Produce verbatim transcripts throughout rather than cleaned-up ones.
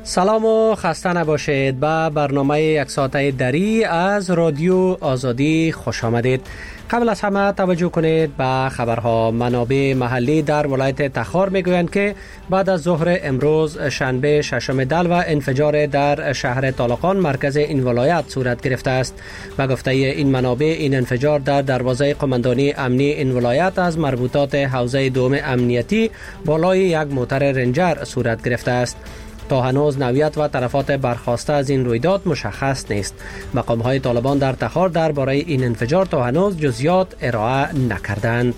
سلام و خسته نباشید. به برنامه یک ساعته دری از رادیو آزادی خوش آمدید. قبل از همه توجه کنید به خبرها. منابع محلی در ولایت تخار میگویند که بعد از ظهر امروز شنبه ششم دل و انفجار در شهر طالقان مرکز این ولایت صورت گرفته است. به گفته این منابع این انفجار در دروازه قماندانی امنی این ولایت از مربوطات حوزه دوم امنیتی بالای یک موتر رنجر صورت گرفته است. تا هنوز نوعیت و تلفات برخاسته از این رویداد مشخص نیست. مقام‌های طالبان در تخار درباره این انفجار تا هنوز جزئیات ارائه نکردند.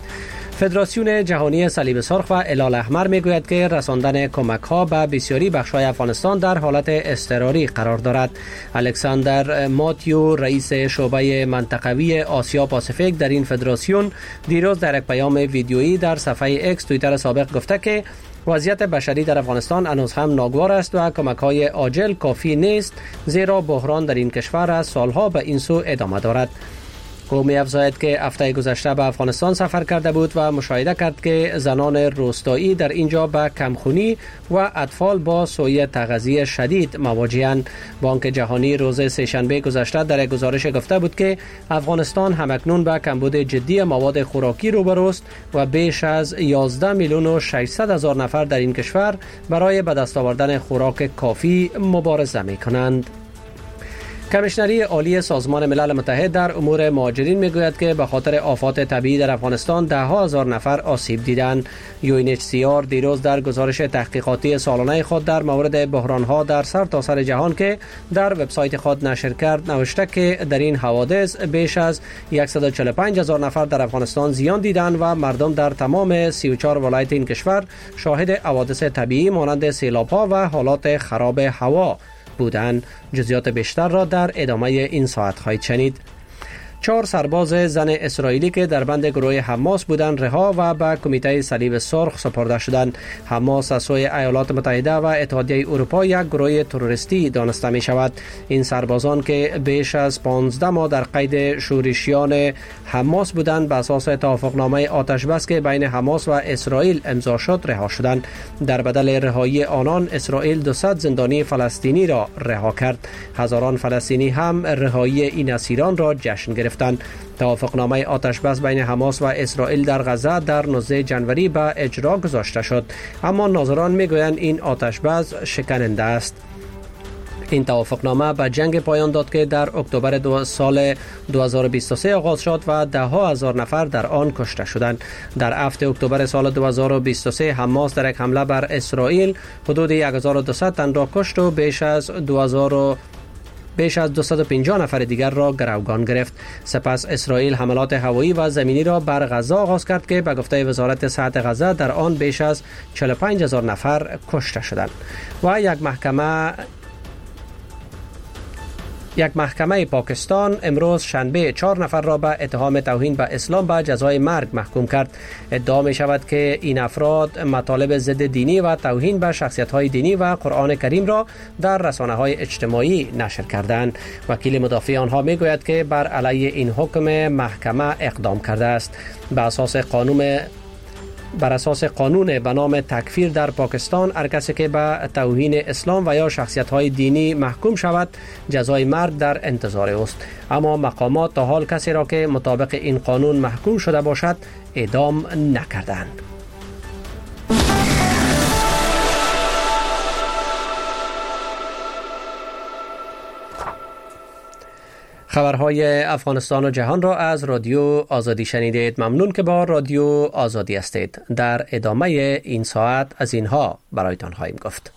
فدراسیون جهانی صلیب سرخ و هلال احمر میگوید که رساندن کمک‌ها به بسیاری بخش‌های افغانستان در حالت اضطراری قرار دارد. الکساندر ماتیو رئیس شعبه منطقوی آسیا پاسیفیک در این فدراسیون دیروز در یک پیام ویدیویی در صفحه اکس توییتر سابق گفته که وضعیت بشری در افغانستان هنوز هم ناگوار است و کمک‌های عاجل کافی نیست، زیرا بحران در این کشور از سالها به این سو ادامه دارد. او می‌افزاید که هفته گذشته به افغانستان سفر کرده بود و مشاهده کرد که زنان روستایی در اینجا به کمخونی و اطفال با سوء تغذیه شدید مواجه‌اند. بانک جهانی روز سه‌شنبه گذشته در یک گزارش گفته بود که افغانستان همکنون به کمبود جدی مواد خوراکی روبروست و بیش از یازده میلیون و ششصد هزار نفر در این کشور برای به دست آوردن خوراک کافی مبارزه می‌کنند. کمیشنری عالی سازمان ملل متحد در امور مهاجرین میگوید که به خاطر آفات طبیعی در افغانستان ده ها هزار نفر آسیب دیدند. یو ان اچ سی آر دیروز در گزارش تحقیقاتی سالانه خود در مورد بحران‌ها در سرتاسر سر جهان که در وبسایت خود نشر کرد نوشته که در این حوادث بیش از صد و چهل و پنج هزار نفر در افغانستان زیان دیدند و مردم در تمام سی و چهار ولایت این کشور شاهد حوادث طبیعی مانند سیلاب‌ها و حالات خراب هوا بودند. جزئیات بیشتر را در ادامه این ساعت خواهید شنید. چهار سرباز زن اسرائیلی که در بند گروه حماس بودند رها و به کمیته صلیب سرخ سپرده شدند. حماس از سوی ایالات متحده و اتحادیه اروپا یک گروه تروریستی دانسته می شود. این سربازان که بیش از پانزده ماه در قید شورشیان حماس بودند به اساس توافقنامه آتش بس که بین حماس و اسرائیل امضا شد رها شدند. در بدل رهایی آنان اسرائیل دویست زندانی فلسطینی را رها کرد. هزاران فلسطینی هم رهایی این اسیران را جشن گرفتند. توافقنامه آتش بس بین حماس و اسرائیل در غزه در نوزدهم ژانویه به اجرا گذاشته شد، اما ناظران میگویند این آتش بس شکننده است. این توافقنامه به جنگ پایان داد که در اکتبر دو سال دو هزار و بیست و سه آغاز شد و ده ها هزار نفر در آن کشته شدند. در هفتم اکتبر سال دو هزار و بیست و سه حماس در یک حمله بر اسرائیل حدود هزار و دویست تن را کشت و بیش از دو هزار بیش از دویست و پنجاه نفر دیگر را گروگان گرفت. سپس اسرائیل حملات هوایی و زمینی را بر غزه آغاز کرد که به گفته وزارت صحت غزه در آن بیش از چهل و پنج هزار نفر کشته شدند و یک محکمه یک محکمه پاکستان امروز شنبه چهار نفر را به اتهام توهین به اسلام به جزای مرگ محکوم کرد. ادعا می شود که این افراد مطالب ضد دینی و توهین به شخصیت‌های دینی و قرآن کریم را در رسانه‌های اجتماعی نشر کردند. وکیل مدافع آنها می گوید که بر علیه این حکم محکمه اقدام کرده است. به اساس قانون بر اساس قانون به نام تکفیر در پاکستان هر کسی که به توهین اسلام و یا شخصیت‌های دینی محکوم شود جزای مرگ در انتظار است، اما مقامات تا حال کسی را که مطابق این قانون محکوم شده باشد اعدام نکردند. خبرهای افغانستان و جهان را از رادیو آزادی شنیدید. ممنون که با رادیو آزادی هستید. در ادامه این ساعت از اینها برایتان خواهیم گفت.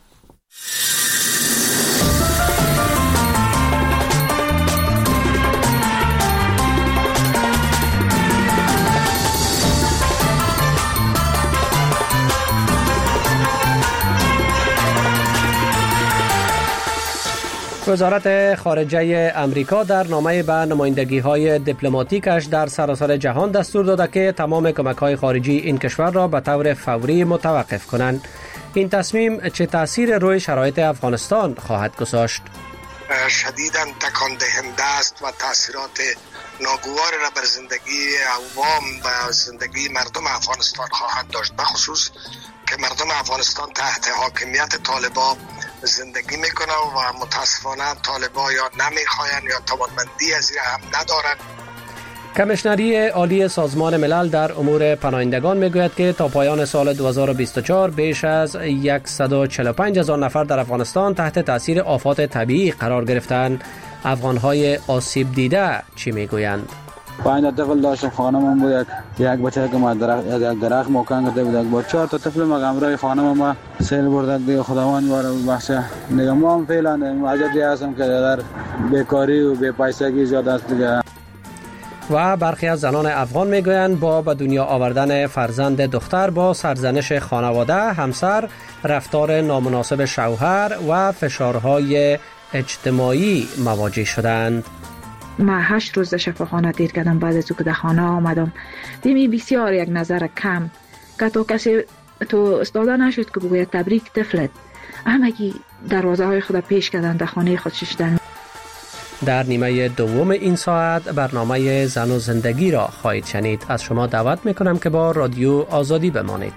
وزارت خارجه امریکا در نامه به نمایندگی‌های دیپلماتیکش در سراسر جهان دستور داده که تمام کمک‌های خارجی این کشور را به طور فوری متوقف کنند. این تصمیم چه تأثیر روی شرایط افغانستان خواهد گذاشت؟ شدیداً تکان دهنده است و تأثیرات ناگوار را بر زندگی عوام و زندگی مردم افغانستان خواهد داشت، بخصوص که مردم افغانستان تحت حاکمیت طالبان زندگی میکنه و متاسفانه طالبان یا نمیخواین یا توانمندی از این هم ندارن. کمیشنری عالی سازمان ملل در امور پناهندگان میگوید که تا پایان سال دو هزار و بیست و چهار بیش از صد و چهل و پنج هزار نفر در افغانستان تحت تاثیر آفات طبیعی قرار گرفتند. افغانهای آسیب دیده چی میگویند؟ پایین طفل داشتم، خانمم بود، یک یک بچه که ما درخت یک درخت مکان کرده بود، با چهار تا طفل ما همراه خانم ما سیل برد دیگه. خداوند ما رو بخشه. دیگه ما هم فعلا وضعیتی هستم که در بیکاری و بی پیسگی زیاد است دیگه. و برخی از زنان افغان میگویند با به دنیا آوردن فرزند دختر با سرزنش خانواده، همسر، رفتار نامناسب شوهر و فشارهای اجتماعی مواجه شدند. ما هشت روز در شفاخانه دیر کردم. بعد از او که در خانه آمدم دیمی بسیار یک نظر کم که تو کسی تو استاده نشد که بگوید تبریک طفلت. همگی دروازه های خود پیش کردن در خانه خود ششتن. در نیمه دوم این ساعت برنامه زن و زندگی را خواهید شنید. از شما دعوت میکنم که با رادیو آزادی بمانید.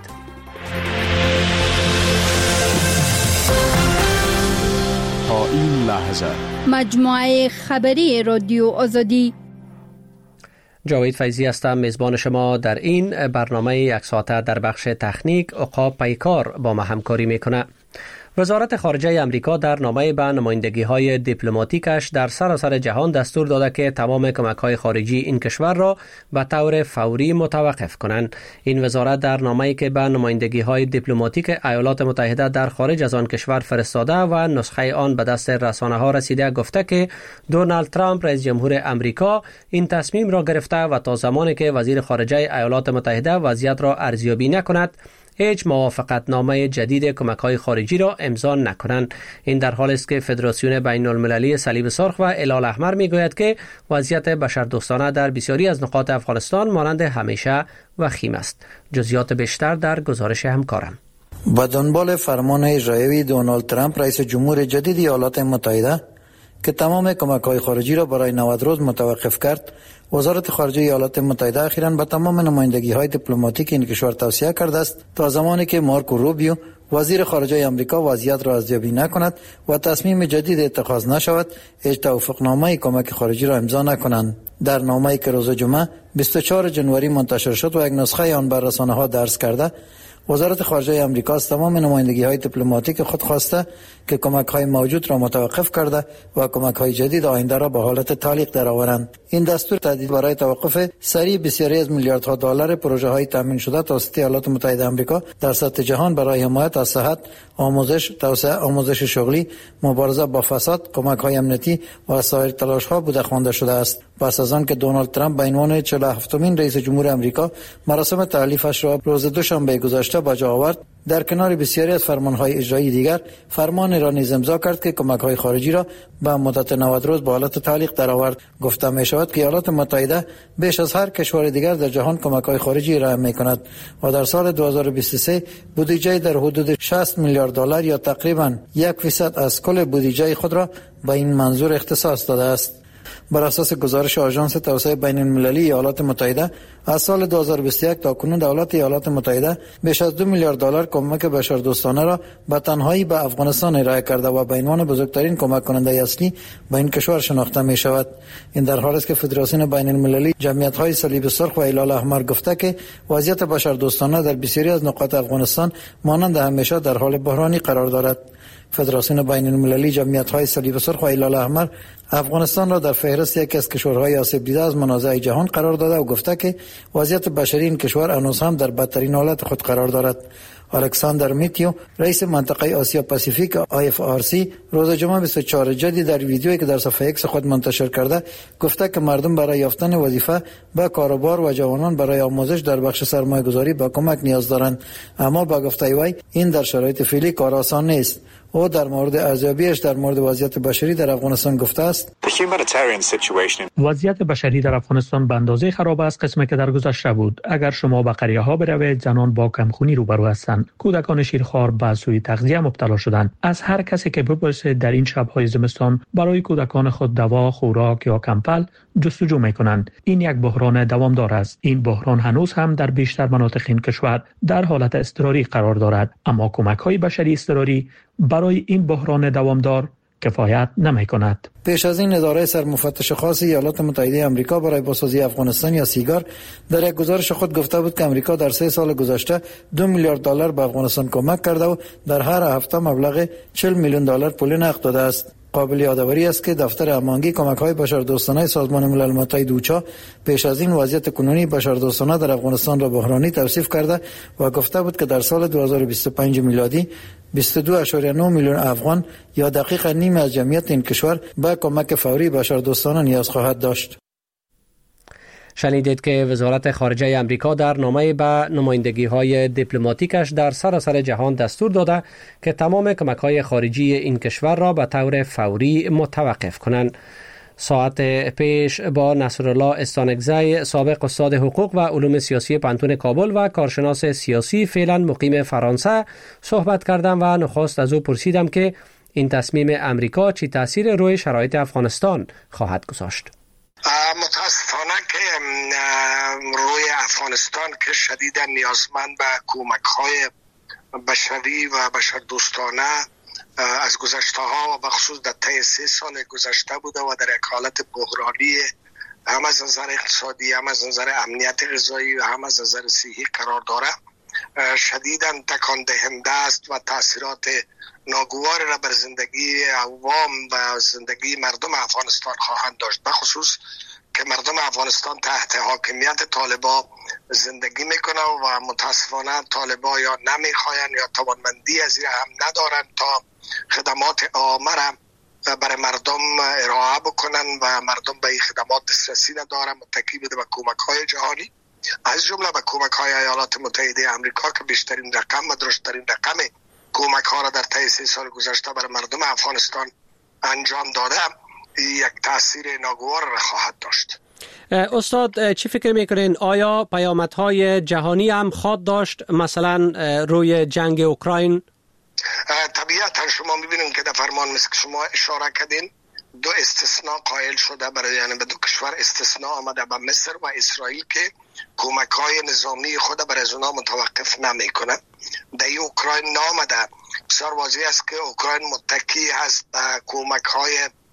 تا این لحظه مجموعه خبری رادیو آزادی. جاوید فیضی هستم، میزبان شما در این برنامه یک ساعته. در بخش تکنیک عقاب پیکار با ما همکاری میکنه. وزارت خارجه امریکا در نامه به نمایندگی‌های دیپلماتیکش در سراسر جهان دستور داده که تمام کمک‌های خارجی این کشور را به طور فوری متوقف کنند. این وزارت در نامه‌ای که به نمایندگی‌های دیپلماتیک ایالات متحده در خارج از آن کشور فرستاده و نسخه آن به دست رسانه‌ها رسیده گفته که دونالد ترامپ رئیس جمهور امریکا این تصمیم را گرفته و تا زمانی که وزیر خارجه ایالات متحده وضعیت را ارزیابی نکند هیچ موافقت نامه جدید کمک‌های خارجی را امضا نکنند. این در حالی است که فدراسیون بین‌المللی صلیب سرخ و هلال احمر میگوید که وضعیت بشردوستانه در بسیاری از نقاط افغانستان مانند همیشه وخیم است. جزئیات بیشتر در گزارش همکارم. با دنبال فرمان اجرایی دونالد ترامپ رئیس جمهور جدید ایالات متحده که تمام کمک‌های خارجی را برای نود روز متوقف کرد، وزارت خارجه ایالات متحده اخیراً به تمام نمایندگی‌های دیپلماتیک این کشور توصیه کرده است تا زمانی که مارکو روبیو وزیر خارجه آمریکا وضعیت را ارزیابی نکند و تصمیم جدید اتخاذ نشود، هیچ توافقنامه کمک خارجی را امضا نکنند. در نامه‌ای که روز جمعه بیست و چهارم ژانویه منتشر شد و یک نسخه آن بر رسانه‌ها درج کرده، وزارت خارجه آمریکا از تمام نمایندگی‌های دیپلماتیک خود خواسته که کمک‌های موجود را متوقف کرده و کمک‌های جدید آینده را به حالت تعلیق درآورند. این دستور تهدید برای توقف سریع بسیاری از میلیاردها دلار پروژه‌های تامین شده توسط ایالات متحده آمریکا در سطح جهان برای حمایت از صحت، آموزش، توسعه آموزش شغلی، مبارزه با فساد، کمک‌های امنیتی و سایر تلاش‌ها بوده خوانده شده است. پس از آن که دونالد ترامپ به عنوان چهل و هفتمین رئیس جمهور آمریکا مراسم تعلیفش را روز دوشنبه گذشته به جا آورد، در کنار بسیاری از فرمانهای اجرایی دیگر فرمان را نیز امضا کرد که کمک‌های خارجی را به مدت نود روز به حالت تعلیق درآورد. گفته می‌شود که ایالات متحده بیش از هر کشور دیگر در جهان کمک‌های خارجی ارائه می‌کند و در سال دو هزار و بیست و سه بودجه در حدود شصت میلیارد دلار یا تقریباً یک فیصد از کل بودجه خود را به این منظور اختصاص داده است. بر اساس گزارش آژانس توسعه بین المللی ایالات متحده، از سال دو هزار و بیست و یک تا کنون دولت ایالات متحده بیش از دو میلیارد دلار کمک بشردوستانه را به تنهایی به افغانستان ارائه کرده و به عنوان بزرگترین کمک کننده اصلی به این کشور شناخته می شود. این در حالی است که فدراسیون بین المللی جمعیت‌های صلیب سرخ و هلال احمر گفته که وضعیت بشردوستانه در بسیاری از نقاط افغانستان مانند همیشه در حال بحرانی قرار دارد. فدراسیون بین المللی جمعیت‌های صلیب سرخ و هلال احمر افغانستان را در فهرست یکی از کشورهای آسیب دیده از منازعه جهان قرار داده و گفته که وضعیت بشری این کشور هنوز هم در بدترین حالت خود قرار دارد. الکساندر میتیو، رئیس منطقه آسیا پاسیفیک آی اف آر سی، روز جمعه بیست و چهارم ژانویه در ویدیویی که در صفحه ایکس خود منتشر کرده گفته که مردم برای یافتن وظیفه به کاروبار و جوانان برای آموزش در بخش سرمایه‌گذاری به کمک نیاز دارند، اما با گفته وی این در شرایط فعلی کار آسان نیست. او در مورد ارزیابیش در مورد وضعیت بشری در افغانستان گفته است: وضعیت بشری در افغانستان به اندازه خراب است قسمی که در گذشته بود. اگر شما به قریه ها بروید، زنان با کمخونی روبرو هستند. شدند. کودکان شیرخوار به سوء تغذیه مبتلا شدند. از هر کسی که بپرسید در این شب‌های زمستان برای کودکان خود دوا، خوراک یا کمپل جستجو می‌کنند. این یک بحران دوامدار است. این بحران هنوز هم در بیشتر مناطق این کشور در حالت اضطراری قرار دارد، اما کمک‌های بشری اضطراری برای این بحران دوامدار کفایت نمی‌کند. پیش از این اداره سرمفتش خاص ایالات متحده آمریکا برای بازسازی افغانستان یا سیگار در یک گزارش خود گفته بود که آمریکا در سه سال گذشته دو میلیارد دلار به افغانستان کمک کرده و در هر هفته مبلغ چهل میلیون دلار پول نقد داده است. قابل یادآوری است که دفتر امانگی کمک‌های بشردوستانه سازمان ملل متحد اوچا پیش از این وضعیت کنونی بشردوستانه در افغانستان را بحرانی توصیف کرده و گفته بود که در سال دو هزار و بیست و پنج میلادی بیست و دو ممیز نه میلیون افغان یا دقیقاً نیم از جمعیت این کشور به کمک فوری بشردوستانه نیاز خواهد داشت. شنیدید که وزارت خارجه امریکا در نامه به نمایندگی‌های دیپلماتیکش در سراسر جهان دستور داده که تمام کمک‌های خارجی این کشور را به طور فوری متوقف کنند. ساعت پیش با نصرالله استانکزی، سابق استاد حقوق و علوم سیاسی پانتون کابل و کارشناس سیاسی فعلا مقیم فرانسه صحبت کردم و نخست از او پرسیدم که این تصمیم امریکا چی تاثیر روی شرایط افغانستان خواهد گذاشت. متاسفانه که روی افغانستان که شدیدا نیازمند به کمک‌های بشری و بشردوستانه از گذشته ها و بخصوص در طی سه سال گذشته بوده و در یک حالت بحرانی هم از نظر اقتصادی، هم از نظر امنیت غذایی و هم از نظر صحی قرار داره، شدیداً تکان دهنده است و تاثیرات ناگوار را بر زندگی عوام و زندگی مردم افغانستان خواهند داشت، بخصوص که مردم افغانستان تحت حاکمیت طالبا زندگی میکنه و متاسفانه طالبا یا نمیخواین یا توانمندی از این هم ندارن تا خدمات عامه را برای مردم ارائه بکنن و مردم به این خدمات دسترسی ندارن، متکی بوده به کمک های جهانی، از جمله به کمک های ایالات متحده آمریکا که بیشترین رقم و درشترین رقم کمک ها را در طی سه سال گذشته برای مردم افغانستان انجام داده، یک تاثیر ناگوار را خواهد داشت. استاد چی فکر میکنین؟ آیا پیامدهای جهانی هم خواهد داشت، مثلا روی جنگ اوکراین؟ طبیعتا شما میبینید که در فرمان مثل که شما اشاره کردین دو استثناء قائل شده، برای یعنی به دو کشور استثناء آمده، به مصر و اسرائیل که کمک های نظامی خود برای از اونا متوقف نمیکنه. در اوکراین نامده، بسیار واضح است که اوکراین متکی هست به کمک های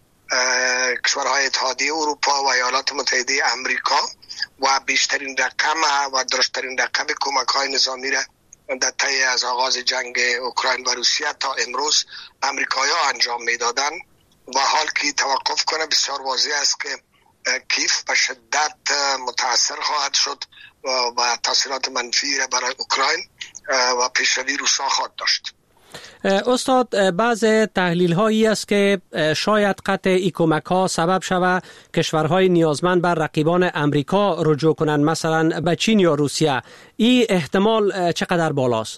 کشورهای اتحادیه اروپا و ایالات متحده آمریکا و بیشترین رقم و درشترین رقم کمک های نظامی را در طی از آغاز جنگ اوکراین و روسیه تا امروز امریکایی‌ها انجام میدادن و حال که توقف کنه بسیار واضح است که کیف به شدت متاثر خواهد شد و تاثیرات منفی را برای اوکراین و پیشروی روسا خواهد داشت. استاد، بعض تحلیل هایی است که شاید قطع ای کمک ها سبب شود کشورهای نیازمند بر رقیبان امریکا رجوع کنند، مثلا به چین یا روسیه. این احتمال چقدر بالاست؟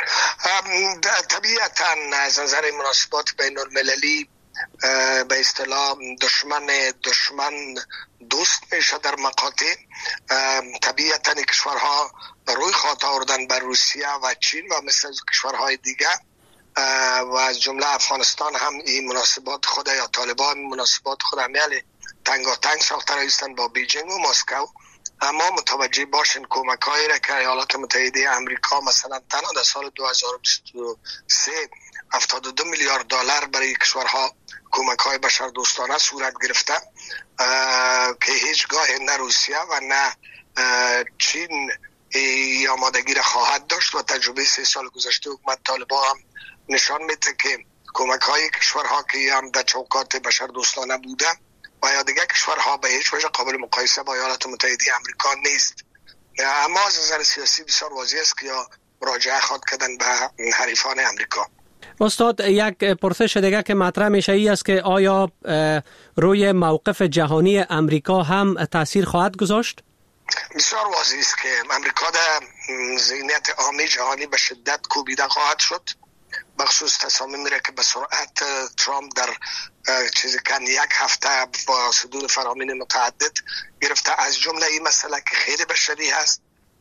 طبیعتا از نظر مناسبات بین المللی به اصطلاح دشمن دشمن دوست میشه در مقاطع. طبیعتا کشورها روی خط آوردن بر روسیه و چین و مثل کشورهای دیگه و از جمله افغانستان هم این مناسبات خود یا طالبان مناسبات خود عمل تنگاتنگ ساخته رایستن با بیجینگ و مسکو. اما متوجه باشین کمک هایی را که ایالات متحده آمریکا مثلا تنها در سال دو هزار و بیست و سه هفتاد و دو میلیارد دلار برای کشورها کمک های بشردوستانه صورت گرفته که هیچگاه نه روسیه و نه چین ای آمادگی را خواهد داشت و تجربه سه سال گذشته حکومت طالبان هم نشان میده که کمک های کشورها که هم در چوکات بشردوستانه بوده و یا دیگر کشورها به هیچ وجه قابل مقایسه با ایالات متحده آمریکا نیست. اما از نظر سیاسی بسیار واضح است که یا مراجعه خواهد کردن به حریفان آمریکا. استاد، یک پرسش دیگه که مطرح میشه ای است که آیا روی موقف جهانی امریکا هم تاثیر خواهد گذاشت؟ بسیار واضح است که امریکا در ذهنیت عامی جهانی به شدت کوبیده خواهد شد، بخصوص تصامیم میره که به سرعت ترامپ در چیزی کن یک هفته با صدور فرامین متعدد گرفته، از جمله این مسئله که خیلی بشری هست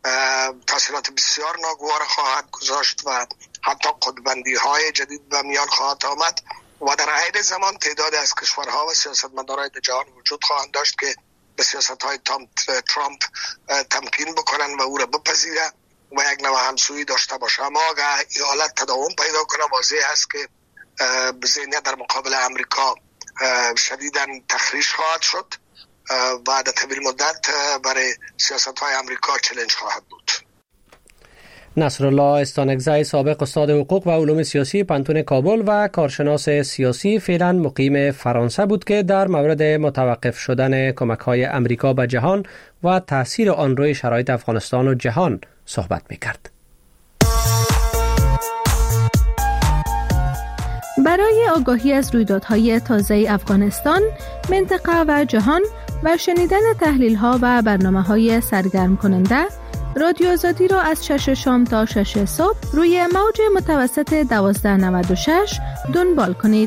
تاثیرات بسیار ناگوار خواهد گذاشت و حتی قطب‌بندی های جدید به میان خواهد آمد و در عین زمان تعدادی از کشورها و سیاستمدارای جهان وجود خواهند داشت که به سیاست های ترامپ تمکین بکنن و او را بپذیرن و یک نوع همسویی داشته باشه. اما اگر این حالت تداوم پیدا کنه واضح است که ذهنیت در مقابل امریکا شدیداً تخریش خواهد شد و در طویل مدت برای سیاست های امریکا چالش خواهد بود. نصرالله استانکزی، سابق استاد حقوق و علوم سیاسی پانتون کابل و کارشناس سیاسی، فعلا مقیم فرانسه بود که در مورد متوقف شدن کمک‌های امریکا به جهان و تاثیر آن روی شرایط افغانستان و جهان صحبت می‌کرد. برای آگاهی از رویدادهای تازه افغانستان، منطقه و جهان و شنیدن تحلیل‌ها و برنامه‌های سرگرم کننده، رادیو آزادی را از شش شام تا شش صبح روی موج متوسط دوازده نود و شش دنبال کنید.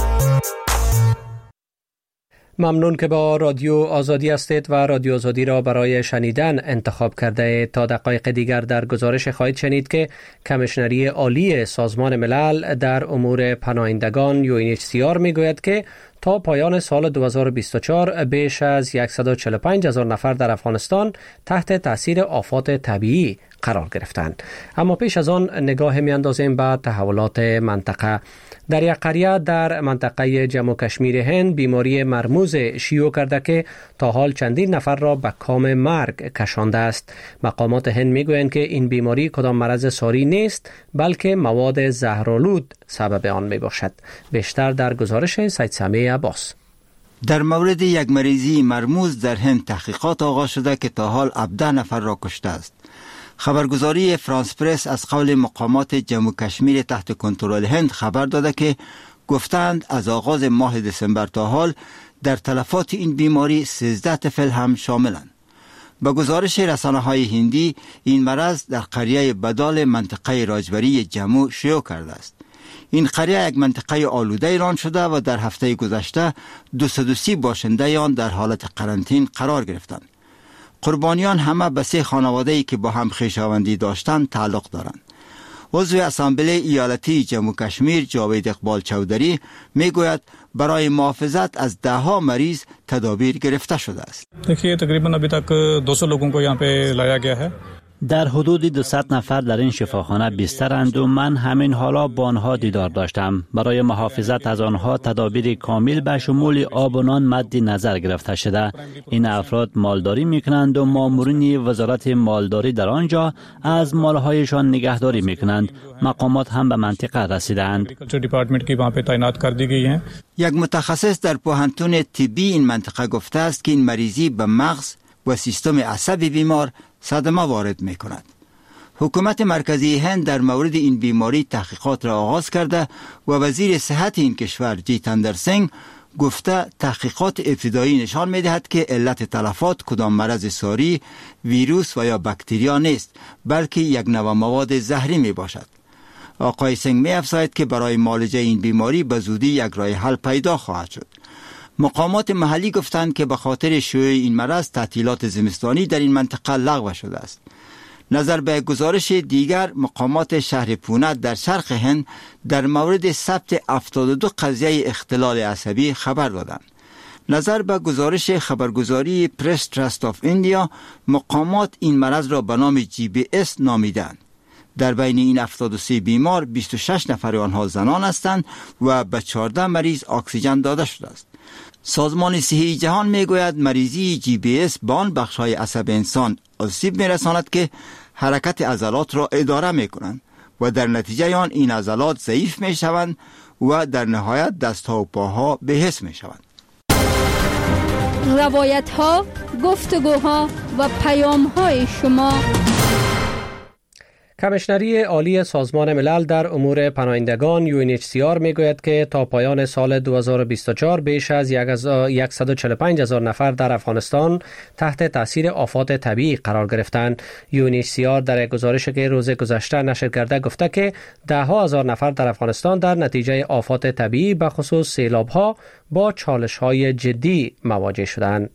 ممنون که با رادیو آزادی هستید و رادیو آزادی را برای شنیدن انتخاب کرده. تا دقایق دیگر در گزارش خواهید شنید که کمیشنری عالی سازمان ملل در امور پناهندگان یو ان اچ سی آر میگوید که تا پایان سال دو هزار و بیست و چهار بیش از صد و چهل و پنج هزار نفر در افغانستان تحت تاثیر آفات طبیعی قرار گرفتند. اما پیش از آن نگاه میاندازیم به تحولات منطقه. در یک قریه در منطقه جموں کشمیر هند بیماری مرموز شیوع کرده که تا حال چندین نفر را به کام مرگ کشانده است. مقامات هند میگویند که این بیماری کدام مرض ساری نیست بلکه مواد زهرآلود سبب آن میباشد. بیشتر در گزارش سید سمیع عباس. در مورد یک مریضی مرموز در هند تحقیقات آغاز شده که تا حال هفده نفر را کشته است. خبرگزاری فرانس پرس از قول مقامات جموں کشمیر تحت کنترل هند خبر داده که گفتند از آغاز ماه دسامبر تا حال در تلفات این بیماری سیزده طفل هم شاملند. با گزارش رسانه‌های هندی، این مرض در قریه بدال منطقه راجبری جموں شیوع کرده است. این قریه یک منطقه آلوده اعلان شده و در هفته گذشته دویست و سی باشنده آن در حالت قرنطینه قرار گرفتند. قربانیان همه به سه خانواده‌ای که با هم خویشاوندی داشتند تعلق دارند. عضو اسامبله ایالتی جموں کشمیر جاوید اقبال چودری میگوید برای محافظت از ده ها مریض تدابیر گرفته شده است. देखिए तकरीबन अभी तक दो सौ लोगों को यहाँ पे लाया गया है. در حدود دویست نفر در این شفاخانه بسترند و من همین حالا با آنها دیدار داشتم. برای محافظت از آنها تدابیر کامل به شمول آب و نان مد نظر گرفته شده. این افراد مالداری میکنند و مامورین وزارت مالداری در آنجا از مالهایشان نگهداری میکنند. مقامات هم به منطقه رسیدند. یک متخصص در پوهنتون طبی این منطقه گفته است که این مریضی به مغز و سیستم عصبی بیمار صدمه وارد می کند. حکومت مرکزی هند در مورد این بیماری تحقیقات را آغاز کرده و وزیر صحت این کشور جیتندر سنگ گفته تحقیقات ابتدایی نشان می دهد که علت تلفات کدام مرض ساری، ویروس و یا باکتریا نیست بلکه یک نوع مواد زهری می باشد. آقای سنگ می افزاید که برای معالجه این بیماری به زودی یک راه حل پیدا خواهد شد. مقامات محلی گفتند که به خاطر شیوع این مرض تعطیلات زمستانی در این منطقه لغو شده است. نظر به گزارش دیگر، مقامات شهر پونه در شرق هند در مورد ثبت هفتاد و دو قضیه اختلال عصبی خبر دادند. نظر به گزارش خبرگزاری پرس تراست آف ایندیا، مقامات این مرض را به نام جی بی اس نامیدند. در بین این هفتاد و سه بیمار بیست و شش نفر آنها زنان هستند و به چهارده مریض اکسیژن داده شده است. سازمان صحی جهان میگوید مریضی جی بی اس به آن بخش‌های عصب انسان آسیب میرساند که حرکت عضلات را اداره میکنند و در نتیجه آن این عضلات ضعیف میشوند و در نهایت دستها و پاها بی‌حس میشوند. روایت‌ها، گفتگوها و پیام‌های شما. کمیشنری عالی سازمان ملل در امور پناهندگان یو ان اچ سی آر میگوید که تا پایان سال دو هزار و بیست و چهار بیش از صد و چهل و پنج هزار نفر در افغانستان تحت تاثیر آفات طبیعی قرار گرفتند. یو ان اچ سی آر در گزارشی که روز گذشته نشر کرده گفته که ده ها هزار نفر در افغانستان در نتیجه آفات طبیعی به خصوص سیلاب‌ها با چالش‌های جدی مواجه شدند.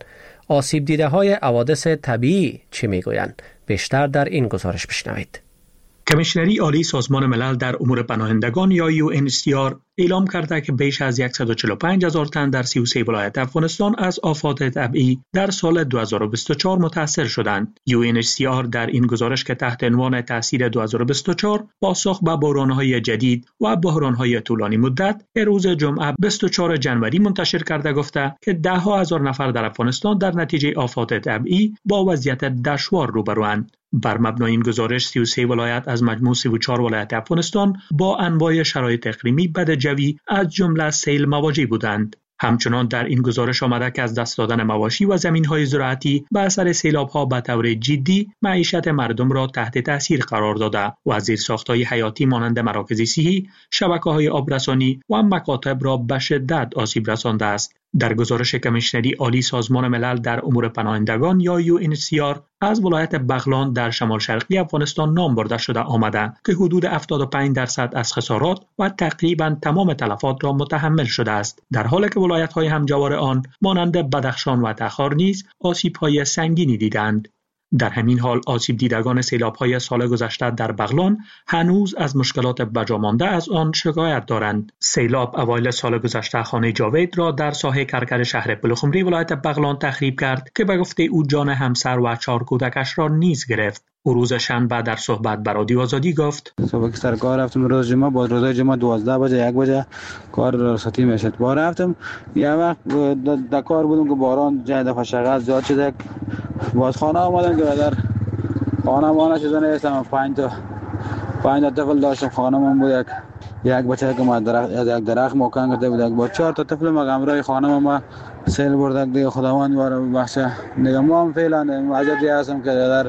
آسیب دیده های حوادث طبیعی چی میگویند؟ بیشتر در این گزارش بشنوید. کمیشنری عالی سازمان ملل در امور پناهندگان یا یو ان اچ سی آر اعلام کرده که بیش از صد و چهل و پنج هزار تن در سی و سه ولایت افغانستان از آفات طبیعی در سال دو هزار و بیست و چهار متاثر شدند. یو ان اچ سی آر در این گزارش که تحت عنوان تاثیر دو هزار و بیست و چهار پاسخ به بحران‌های جدید و بحران‌های طولانی مدت روز جمعه بیست و چهارم ژانویه منتشر کرده گفته که ده ها هزار نفر در افغانستان در نتیجه آفات طبیعی با وضعیت دشوار روبروند. بر مبنای این گزارش سی و سه ولایت از مجموع سی و چهار ولایت افغانستان با انواع شرایط اقلیمی بدجوی از جمله سیل مواجه بودند. همچنان در این گزارش آمده که از دست دادن مواشی و زمین‌های زراعتی به اثر سیلاب‌ها به طور جدی معیشت مردم را تحت تاثیر قرار داده و زیرساخت‌های حیاتی مانند مراکز صحی، شبکه‌های آبرسانی و مکاتب را به شدت آسیب رسانده است. در گزارش کمیشنری عالی سازمان ملل در امور پناهندگان یا یو ان اچ سی آر از ولایت بغلان در شمال شرقی افغانستان نام برده شده آمده که حدود هفتاد و پنج درصد از خسارات و تقریبا تمام تلفات را متحمل شده است، در حالی که ولایت‌های همجوار آن مانند بدخشان و تخار نیز آسیب‌های سنگینی دیدند. در همین حال آسیب دیدگان سیلاب‌های سال گذشته در بغلان هنوز از مشکلات بجامانده از آن شکایت دارند. سیلاب اوایل سال گذشته خانه جاوید را در ساحه کرکر شهر پلخمری ولایت بغلان تخریب کرد که به گفته او جان همسر و چهار کودکش را نیز گرفت. او روز شنبه در صحبت با رادیو آزادی گفت: صبح که سر کار رفتم روز جمعه، با روز جمعه دوازده بجه یک بجه کار رساتی میشد. با رفتم یه وقت در کار بودم که باران جای دفعه شغل زیاد شده. باز خانه آمدم که در خانه مانه شده نیستم. پنج تا پنج تا طفل داشتم. خانه من بود یک یک بچه که ما درخت یک درخت مکان کرده بود. با چهار تا طفل ما همراه خانه ما سیل برد. دیگه خداوند واره بخشه. دیگه ما هم فعلا وضعیتی هستم که در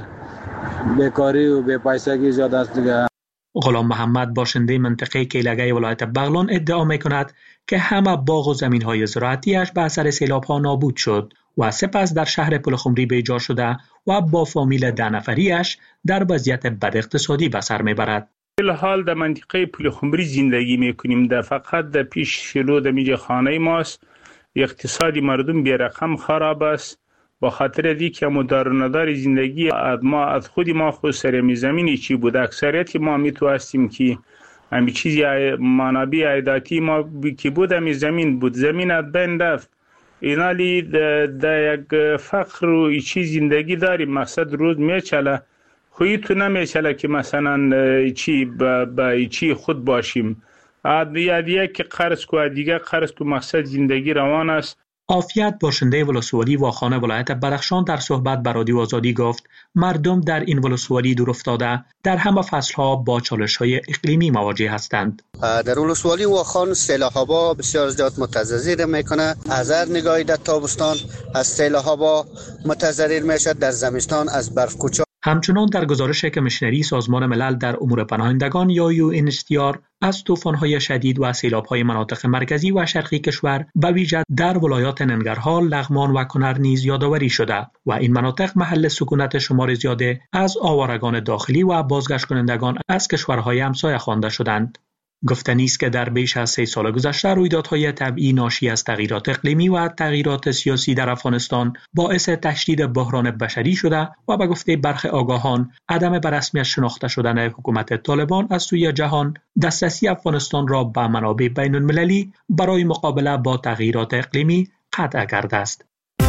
بیکاری و بی پیسگی زیاد است دیگه. غلام محمد باشنده منطقه کیلگه ولایت بغلان ادعا میکند که همه باغ و زمین‌های زراعتیش به اثر سیلاب‌ها نابود شد و سپس در شهر پلخمری بیجا شده و با فامیل ده نفریش در وضعیت بد اقتصادی به سر میبرد. الحال در منطقه پلخمری زندگی میکنیم. در فقط در پیش شلو در میجه خانه ماست. اقتصادی مردم بی رقم خراب است. با خاطر دی که مدار ندار زندگی ما از خودی ما خود سر زمینی چی بود. اکثریت ما میتوانستیم که همی چیزی منابع عایداتی ما که بود همی زمین بود. زمین از بین رفت. اینالی در یک فقر و چی زندگی داریم. مقصد روز میچله. خویی تو نمیچله که مثلا چی با چی خود باشیم. یادیه که قرض کو دیگه قرض کو. مقصد زندگی روان است. عافیت باشنده ولسوالی واخان ولایت بدخشان در صحبت با رادیو آزادی گفت مردم در این ولسوالی دور افتاده در همه فصلها با چالش‌های اقلیمی مواجه هستند. در ولسوالی واخان سیلاب‌ها بسیار زیاد متضرر میکنه. از هر نگاهی در تابستان از سیلاب‌ها متضرر میشد، در زمستان از برف کوچا. همچنان در گزارش کمیشنری سازمان ملل در امور پناهندگان یا یو ان اچ سی آر از طوفان‌های شدید و سیلاب‌های مناطق مرکزی و شرقی کشور به ویژه در ولایات ننگرهار، لغمان و کنر نیز یادآوری شده و این مناطق محل سکونت شمار زیاده از آوارگان داخلی و بازگشت کنندگان از کشورهای همسایه خوانده شدند. گفتنی است که در بیش از سه سال گذشته رویدادهای طبیعی ناشی از تغییرات اقلیمی و تغییرات سیاسی در افغانستان باعث تشدید بحران بشری شده و به گفته برخی آگاهان عدم به رسمیت شناخته شدن حکومت طالبان از سوی جهان دسترسی افغانستان را به منابع بین المللی برای مقابله با تغییرات اقلیمی قطع کرده است.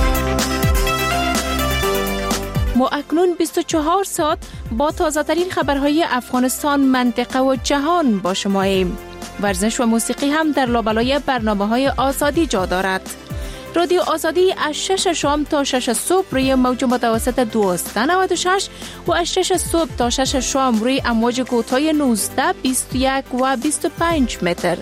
ما اکنون بیست و چهار ساعت با تازه ترین خبرهای افغانستان، منطقه و جهان با شماییم. ورزش و موسیقی هم در لابلای برنامه های آزادی جا دارد. رادیو آزادی از شش شام تا شش صبح روی موج متوسط دویست و نود و شش و از شش صبح تا شش شام روی امواج کوتاه نوزده، بیست و یک و بیست و پنج متر.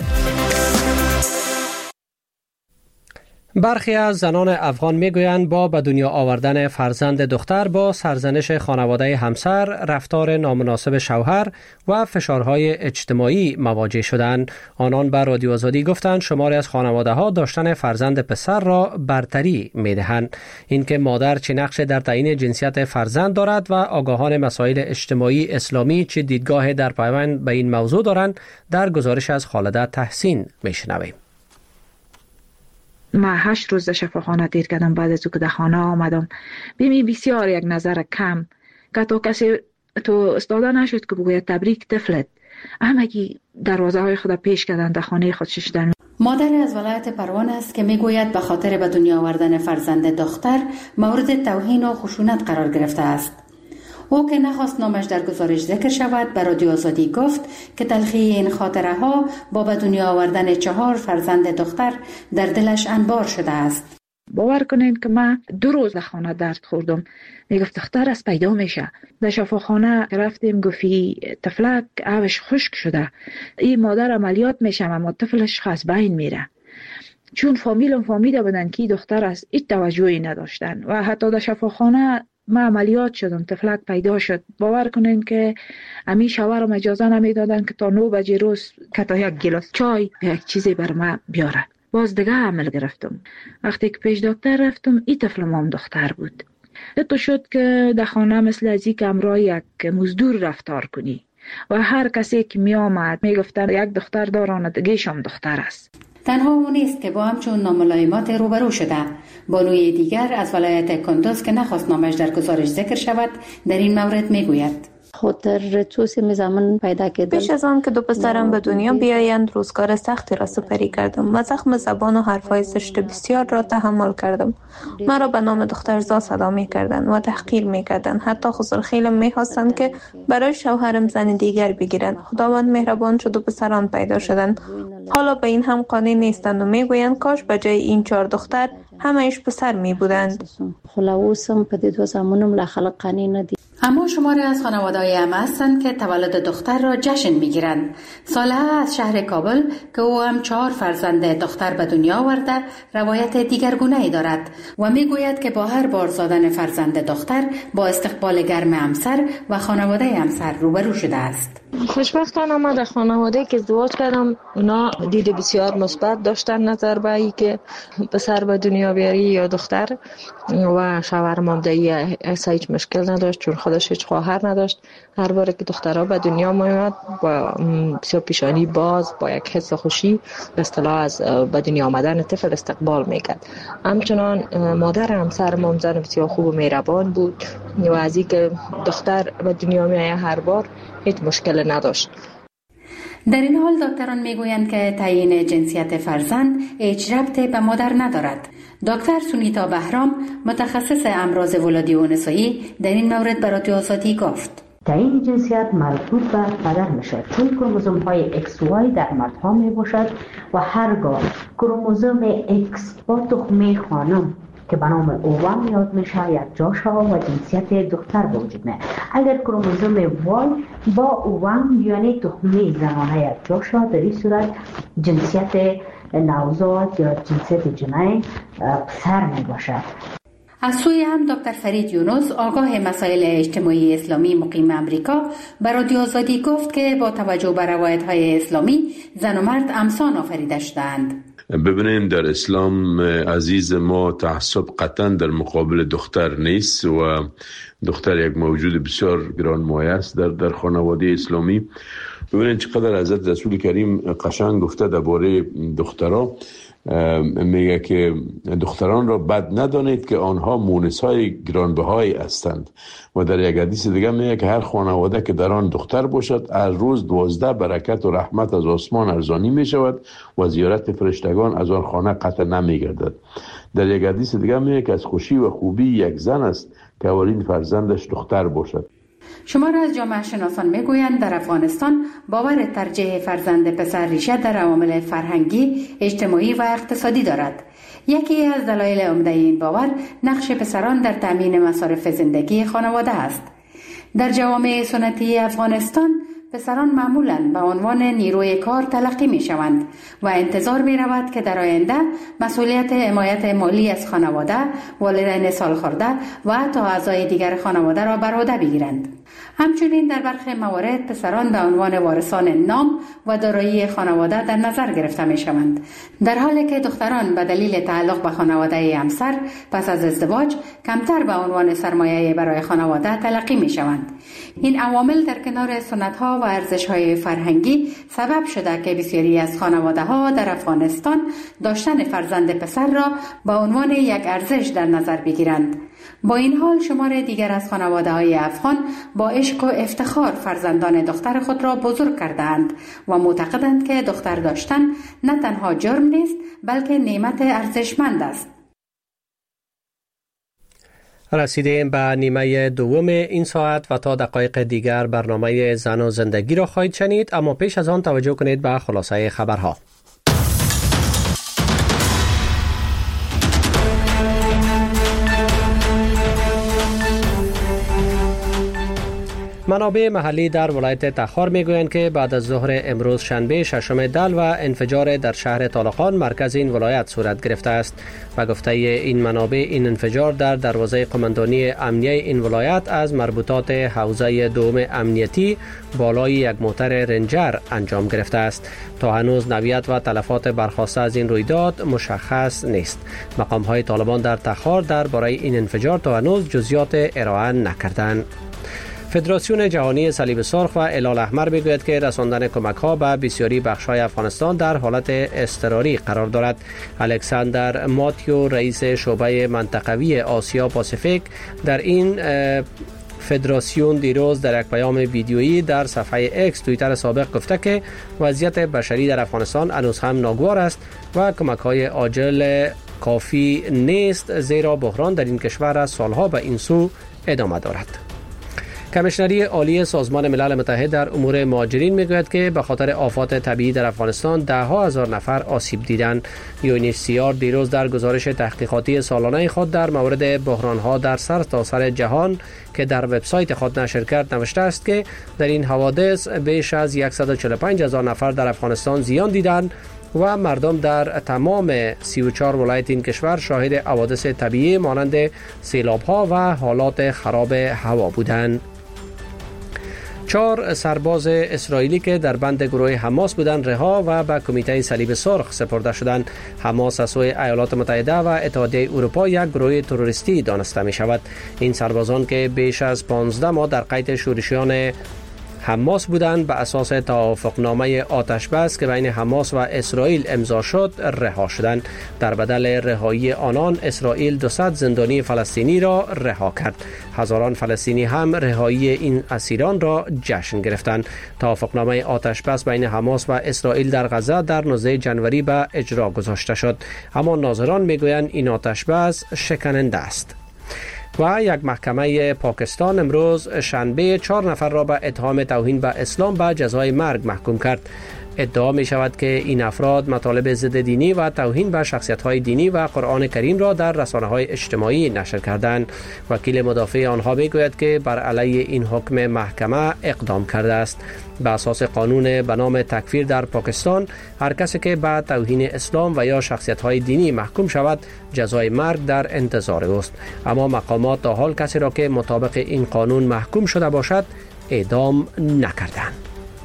برخی از زنان افغان میگویند با به دنیا آوردن فرزند دختر با سرزنش خانواده همسر، رفتار نامناسب شوهر و فشارهای اجتماعی مواجه شدند. آنان به رادیو آزادی گفتند شماری از خانواده ها داشتن فرزند پسر را برتری میدهند. اینکه مادر چه نقش در تعیین جنسیت فرزند دارد و آگاهان مسائل اجتماعی اسلامی چه دیدگاه در پیوند به این موضوع دارند در گزارش از خالده تحسین میشنویم. من هشت روز در شفاخانه دیر کردم. بعد از او که در خانه آمدم بیمی بسیار یک نظر کم که تو کسی تو استاده نشد که بگوید تبریک طفلت. همگی دروازه های خود پیش کردن در خانه خود ششدن. مادر از ولایت پروان است که میگوید به خاطر به دنیا آوردن فرزند دختر مورد توهین و خشونت قرار گرفته است. او که نخواست نامش در گزارش ذکر شود به رادیو آزادی گفت که تلخی این خاطره ها با به دنیا آوردن چهار فرزند دختر در دلش انبار شده است. باور کنین که من دو روز در خانه درد خوردم. میگفت دختر از پیدا میشه. در شفاخانه رفتیم گفتی طفلک آبش خشک شده. این مادر عملیات میشه اما طفلش از بین میره. چون فامیلم فامیده بودن که دختر از این توجهی نداشتن و حتی در شفاخانه ما عملیات شدم طفلک پیدا شد. باور کنین که امی شوهرم اجازه نمیدادن که تا نو بجه روز که تا یک گلاس چای یک چیزی بر ما بیاره. باز دیگه عمل گرفتم. وقتی که پیش دکتر رفتم این طفلم هم دختر بود. تو شد که در خانه مثل از این که امرای یک مزدور رفتار کنی و هر کسی که می آمد می گفتن یک دختر دارن دیگه‌ش هم دختر است. تنها او نیست که با همچون ناملایمات روبرو شده. بانوی دیگر از ولایت کندوز که نخواست نامش در گزارش ذکر شود در این مورد می گوید خاطر توصیم زمان پیدا کردم. پیش از آن که دو پسرم به دنیا بیایند روزگار سختی را سپری کردم و زخم زبان و حرفهای زشت بسیار را تحمل کردم. مرا به نام دخترزا صدا می کردند و تحقیر می کردند. حتی خسرخیلم می خواستند که برای شوهرم زن دیگر بگیرند. خداوند مهربان شد و پسران پیدا شدند. حالا به این هم قانع نیستند و می گویند کاش به جای این چهار دختر همه‌اش پسر می بودند. خلاصم په دې دوه زامنو له خلق قانع نه دي. اما شماری از خانواده‌های هم هستند که تولد دختر را جشن می‌گیرند. صالحه از شهر کابل که او هم چهار فرزند دختر به دنیا آورده روایت دیگرگونه‌ای دارد و می‌گوید که با هر بار زادن فرزند دختر با استقبال گرم همسر و خانواده همسر روبرو شده است. خوشبختانه ما در خانواده که ازدواج کردم اونا دید بسیار مثبت داشتن نظر به ای که پسر به دنیا بیاری یا دختر و شوهرم هم دیگه اصلا هیچ مشکل نداشت چون خودش هیچ خواهر نداشت. هر بار که دخترها به دنیا میاد با بسیار پیشانی باز با یک حس خوشی به اصطلاح از به دنیا آمدن طفل استقبال میکرد. همچنان مادر همسرم هم زن بسیار خوب و مهربان بود و از اینکه دختر به دنیا میاد هر بار هیچ مشکل نداشت. در این حال دکتران میگویند که تعیین جنسیت فرزند هیچ ربطی به مادر ندارد. دکتر سونیتا بهرام متخصص امراض ولادی و نسایی در این مورد به رادیو آزادی گفت تعیین جنسیت مربوط به پدر میشد چون کروموزوم های ایکس و وای در مردها می باشد و هرگاه کروموزوم ایکس با تخمه خانم که به نام اوام یاد میشه یک جاش و جنسیت دختر به وجود میاد. اگر کروموزوم وای با اوام یعنی تخمه زنانه یک جاش در این صورت جنسیت نوزاد یا جنسیت جنین پسر می باشد. از سوی هم دکتر فرید یونس آگاه مسائل اجتماعی اسلامی مقیم امریکا به رادیو آزادی گفت که با توجه به روایت‌های اسلامی زن و مرد همسان آفریده شدند. ببینیم در اسلام عزیز ما تعصب قطعا در مقابل دختر نیست و دختر یک موجود بسیار گرانمایه است در در خانواده اسلامی. ببینید چقدر حضرت رسول کریم قشنگ گفته درباره دخترها، میگه که دختران را بد ندانید که آنها مونس‌های گرانبهایی هستند و در یک حدیث دیگه میگه که هر خانواده که در آن دختر باشد از روز دوازده برکت و رحمت از آسمان ارزانی می شود و زیارت فرشتگان از آن خانه قطع نمی گردد. در یک حدیث دیگه میگه که از خوشی و خوبی یک زن است که اولین فرزندش دختر باشد. شمار از جامعه شناسان میگویند در افغانستان باور ترجیح فرزند پسر ریشه در عوامل فرهنگی، اجتماعی و اقتصادی دارد. یکی از دلایل عمده این باور نقش پسران در تامین مصارف زندگی خانواده است. در جوامع سنتی افغانستان پسران معمولاً به عنوان نیروی کار تلقی می شوند و انتظار می رود که در آینده مسئولیت حمایت مالی از خانواده، والدین سالخورده و حتی اعضای دیگر خانواده را بر عهده بگیرند. همچنین در برخی موارد پسران به عنوان وارثان نام و دارایی خانواده در نظر گرفته می شوند، در حالی که دختران به دلیل تعلق به خانواده همسر پس از ازدواج کمتر به عنوان سرمایه برای خانواده تلقی می شوند. این عوامل در کنار سنت‌ها و ارزش‌های فرهنگی سبب شده که بسیاری از خانواده‌ها در افغانستان داشتن فرزند پسر را به عنوان یک ارزش در نظر بگیرند. با این حال شمار دیگر از خانواده‌های افغان با عشق و افتخار فرزندان دختر خود را بزرگ کردند و معتقدند که دختر داشتن نه تنها جرم نیست بلکه نعمت ارزشمند است. رسیدیم به نیمه دوم این ساعت و تا دقایق دیگر برنامه زن و زندگی را خواهید شنید، اما پیش از آن توجه کنید به خلاصه خبرها. منابع محلی در ولایت تخار میگویند که بعد از ظهر امروز شنبه ششم دل و انفجار در شهر طالقان مرکز این ولایت صورت گرفته است و گفته این منابع این انفجار در دروازه قماندانی امنیه این ولایت از مربوطات حوزه دوم امنیتی بالای یک موتر رنجر انجام گرفته است. تا هنوز نوعیت و تلفات برخاسته از این رویداد مشخص نیست. مقام های طالبان در تخار درباره این انفجار تا هنوز جزئیات ارائه نکردند. فدراسیون جهانی صلیب سرخ و هلال احمر میگوید که رساندن کمک ها به بسیاری بخش های افغانستان در حالت اضطراری قرار دارد. الکساندر ماتیو رئیس شعبه منطقوی آسیا پاسیفیک در این فدراسیون دیروز در یک پیام ویدیویی در صفحه اکس توییتر سابق گفته که وضعیت بشری در افغانستان هنوز هم ناگوار است و کمک های عاجل کافی نیست، زیرا بحران در این کشور از سالها به این سو ادامه دارد. کمیشنری عالی سازمان ملل متحد در امور مهاجرین میگوید که به خاطر آفات طبیعی در افغانستان ده ها هزار نفر آسیب دیدند. یو ان اچ سی آر دیروز در گزارش تحقیقاتی سالانه خود در مورد بحران‌ها در سرتاسر جهان که در وبسایت خود نشر کرد نوشته است که در این حوادث بیش از صد و چهل و پنج هزار نفر در افغانستان زیان دیدند و مردم در تمام سی و چهار ولایت این کشور شاهد حوادث طبیعی مانند سیلاب‌ها و حالات خراب هوا بودند. چهار سرباز اسرائیلی که در بند گروه حماس بودند رها و به کمیته صلیب سرخ سپرده شدند. حماس از سوی ایالات متحده و اتحادیه اروپا یک گروه تروریستی دانسته می شود. این سربازان که بیش از پانزده ماه در قید شورشیان حماس بودند به اساس توافقنامه آتش بس که بین حماس و اسرائیل امضا شد رها شدند. در بدل رهایی آنان اسرائیل دویست زندانی فلسطینی را رها کرد. هزاران فلسطینی هم رهایی این اسیران را جشن گرفتند. توافقنامه آتش بس بین حماس و اسرائیل در غزه در نوزدهم جنوری به اجرا گذاشته شد، اما ناظران میگویند این آتش بس شکننده است. و یک محکمه پاکستان امروز شنبه چهار نفر را به اتهام توهین به اسلام به جزای مرگ محکوم کرد. ادعا می شود که این افراد مطالب ضد دینی و توهین به شخصیت‌های دینی و قرآن کریم را در رسانه‌های اجتماعی نشر کردند. وکیل مدافع آنها میگوید که بر علیه این حکم محکمه اقدام کرده است. به اساس قانون به نام تکفیر در پاکستان هر کسی که به توهین اسلام و یا شخصیت‌های دینی محکوم شود جزای مرگ در انتظار است، اما مقامات تا حال کسی را که مطابق این قانون محکوم شده باشد اعدام نکردند.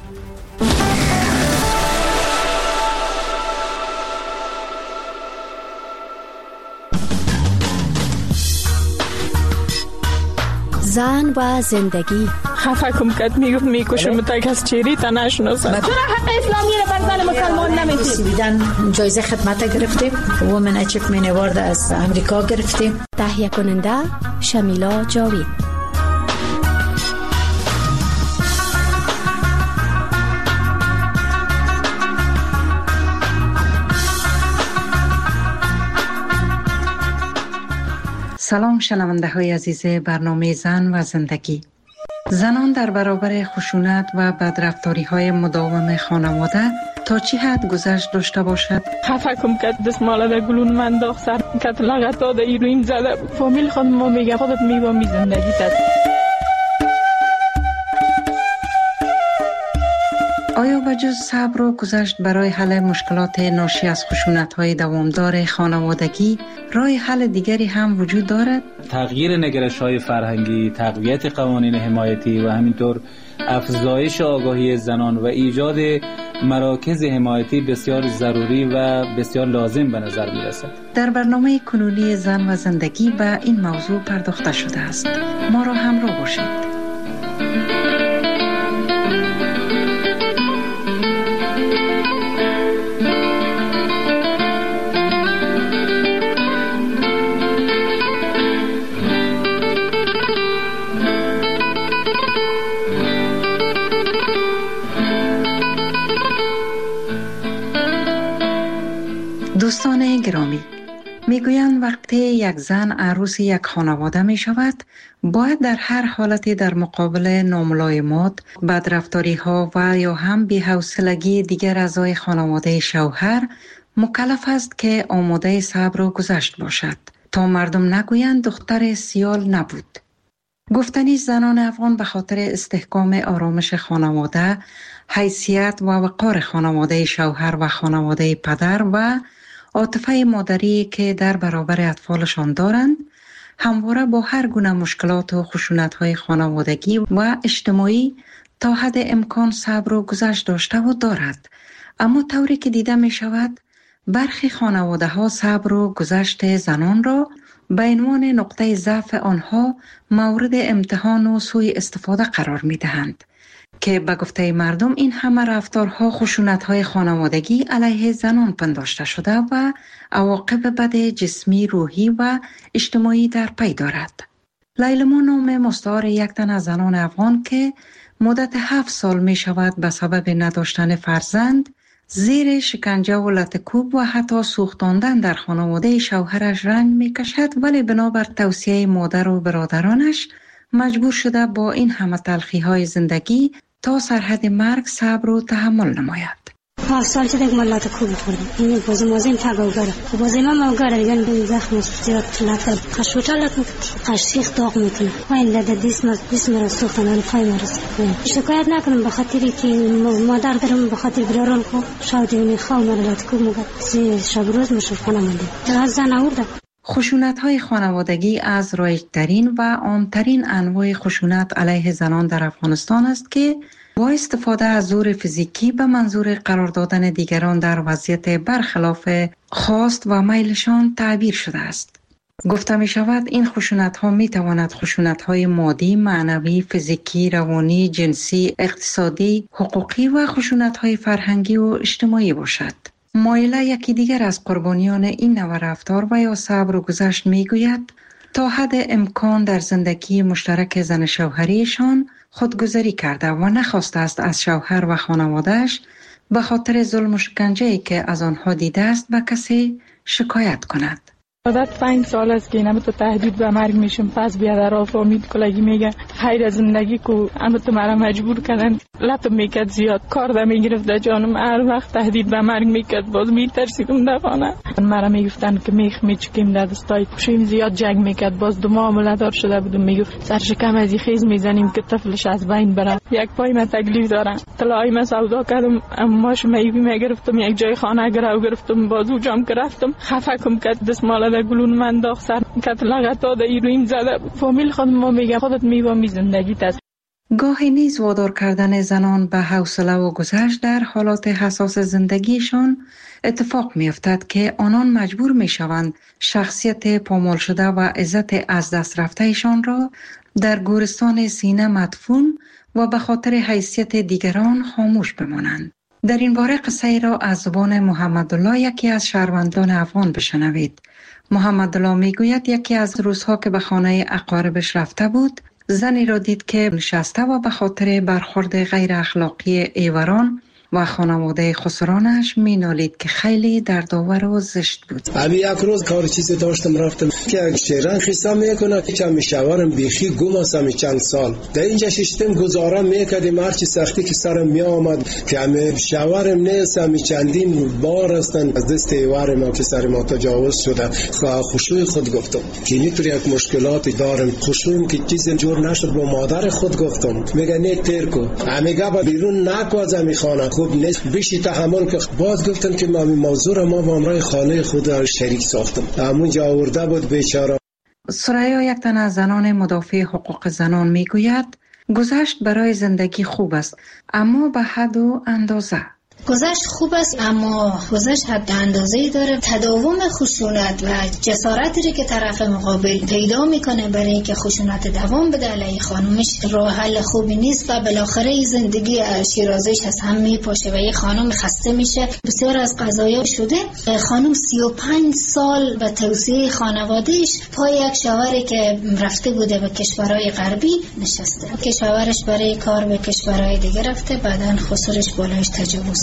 زن و زندگی خفه کم کد میگفت میکشم تا کس چیری تا نشناسم. چرا حق اسلامی را بر زن مسلمان نمیدید؟ بیدن جایزه خدمت گرفتیم، وومن اچیومنت اوارد از امریکا گرفتیم. تهیه کننده شمیلا جاوید. سلام شنونده های عزیز برنامه زن و زندگی. زنان در برابر خشونت و بدرفتاری های مداوم خانواده تا چی حد گذشت داشته باشد؟ خفه کم کد دستماله در گلون من داخت سر کت لغت داده ایروین زده فامیل خود ما میگه خودت میبامی زندگی تد. آیا بجز صبر و گذشت برای حل مشکلات ناشی از خشونت‌های دوامدار خانوادگی راه حل دیگری هم وجود دارد؟ تغییر نگرش‌های فرهنگی، تقویت قوانین حمایتی و همینطور افزایش آگاهی زنان و ایجاد مراکز حمایتی بسیار ضروری و بسیار لازم به نظر می‌رسد. در برنامه کنونی زن و زندگی به این موضوع پرداخته شده است. ما را همراه باشید. مثلا وقتی یک زن عروس یک خانواده می شود، باید در هر حالتی در مقابل ناملایمات، بدرفتاری ها و یا هم بی‌حوصلگی دیگر اعضای خانواده شوهر مکلف است که آماده صبر و گذشت باشد تا مردم نگویند دختر سیال نبود. گفتنی زنان افغان به خاطر استحکام آرامش خانواده، حیثیت و وقار خانواده شوهر و خانواده پدر و عاطفه مادری که در برابر اطفالشان دارند، همواره با هر گونه مشکلات و خشونت‌های خانوادگی و اجتماعی تا حد امکان صبر و گذشت داشته و دارد. اما طوری که دیده می شود، برخی خانواده ها صبر و گذشت زنان را به عنوان نقطه ضعف آنها مورد امتحان و سوء استفاده قرار می دهند که به گفته مردم این همه رفتارها خشونت‌های خانوادگی علیه زنان پنداشته شده و عواقب بد جسمی، روحی و اجتماعی در پی دارد. لیلما نام مستعار یک تن از زنان افغان که مدت هفت سال می شود به سبب نداشتن فرزند زیر شکنجه و لطکوب و حتی سوختاندن در خانواده شوهرش رنج می کشد، ولی بنابر توصیه مادر و برادرانش مجبور شده با این همه تلخی های زندگی تا سرحد مرگ صبر و تحمل نماید. هفت سال چه دیگه ملت کوب خوردم. این بازی مازین تگاگره. بازی ما ماگره دیگه به زخم زیاد لطل. کشوتا لطل قشیخ داغ میکنه. و این لده دیس ما دیس مرا سوختن ولی پای مرسی. شکایت نکنم به خاطری که مادر دارم، به خاطر برارم کو شاید این خواه مرا لط کوب میگه. سی شب روز مشرفانه مونده. در زن آورده. خشونت‌های خانوادگی از رایج‌ترین و عام‌ترین انواع خشونت علیه زنان در افغانستان است که با استفاده از زور فیزیکی به منظور قرار دادن دیگران در وضعیت برخلاف خواست و میلشان تعبیر شده است. گفته می شود این خشونت‌ها می تواند خشونت‌های مادی، معنوی، فیزیکی، روانی، جنسی، اقتصادی، حقوقی و خشونت‌های فرهنگی و اجتماعی باشد. مایله یکی دیگر از قربانیان این نوع رفتار و یا صبر و گذشت می گوید تا حد امکان در زندگی مشترک زن شوهریشان خودگذری کرده و نخواسته است از شوهر و خانوادهش به خاطر ظلم و شکنجه‌ای که از آنها دیده است به کسی شکایت کند. عادت پنج سال است که اینم تو تهدید به مرگ میشم، پس بیادر آفامید کلگی میگه خیر زندگی کو اما تو مرا مجبور کردن، لطم میکرد زیاد کار ده میگرفت در جانم، هر وقت تهدید به مرگ میکرد، باز میترسیدم دفانه مرا میگفتن که میخ میچکیم در دستای کشیم، زیاد جنگ میکرد، باز دو معامله دار شده بودم، میگفت سرشکم از خیز میزنیم که طفلش از بین بره، یک پای من تکلیف دارم، طلای من سودا کردم، اماش میوی میگرفتم، یک جای خانه گرو گرفتم، بازو جام گرفتم، خفکم کرد دستمال در گلون من داغ سر کت لغتا در ایرویم زده. فامیل خودم ما میگه خودت میوامی زندگیت است. گاهی نیز وادار کردن زنان به حوصله و گذشت در حالات حساس زندگیشان اتفاق میافتد که آنان مجبور میشوند شخصیت پامال شده و عزت از دست رفتهشان را در گورستان سینه مدفون و به خاطر حیثیت دیگران خاموش بمانند. در این باره قصه ای را از زبان محمدالله یکی از شهروندان افغان بشنوید. محمدالله میگوید یکی از روزها که به خانه اقاربش رفته بود، زنی را دید که نشسته و به خاطر برخورد غیر اخلاقی ایوران و خانواده خسرانش می نالید که خیلی دردآور و زشت بود. ابی یک روز کار چیزی داشتم رفتم که یک شیران خیسا میکنه که چند شوارم بیخی گم هستم چند سال در اینجا ششتم گزارم میکردیم، هرچی سختی که سرم می آمد که همه شوارم نیستم چندین بار هستن از دست ایوار ما که سر ما تجاوز شده و خشوع خود گفتم که اینطور یک مشکلاتی دارم، خشوعم که چیز جور نشد با مادر خود گفتم، میگه نه تیر کو همیگه با بیرون نکو از همی خانه خوب نیست بیشی تحمل که باز گفتن که ما موضوع ما با امرای خانه خود شریک ساختم، همونجا آورده بود بیچاره. سریا یک تن از زنان مدافع حقوق زنان میگوید گذشت برای زندگی خوب است اما به حد و اندازه. گذشت خوب است اما گذشت حد اندازه‌ای داره. تداوم خشونت و جسارتی که طرف مقابل پیدا میکنه برای اینکه خشونت دوام بده علیه خانومش راه حل خوبی نیست و بالاخره زندگی شیرازش از هم میپاشه و یه خانم خسته میشه. بسیار از قضایا شده خانم سی و پنج سال به توصیه خانوادهش پای یک شوهری که رفته بوده به کشورهای غربی نشسته که شوهرش برای کار به کشورهای دیگه رفته، بعدن خسرش بالایش تجاوز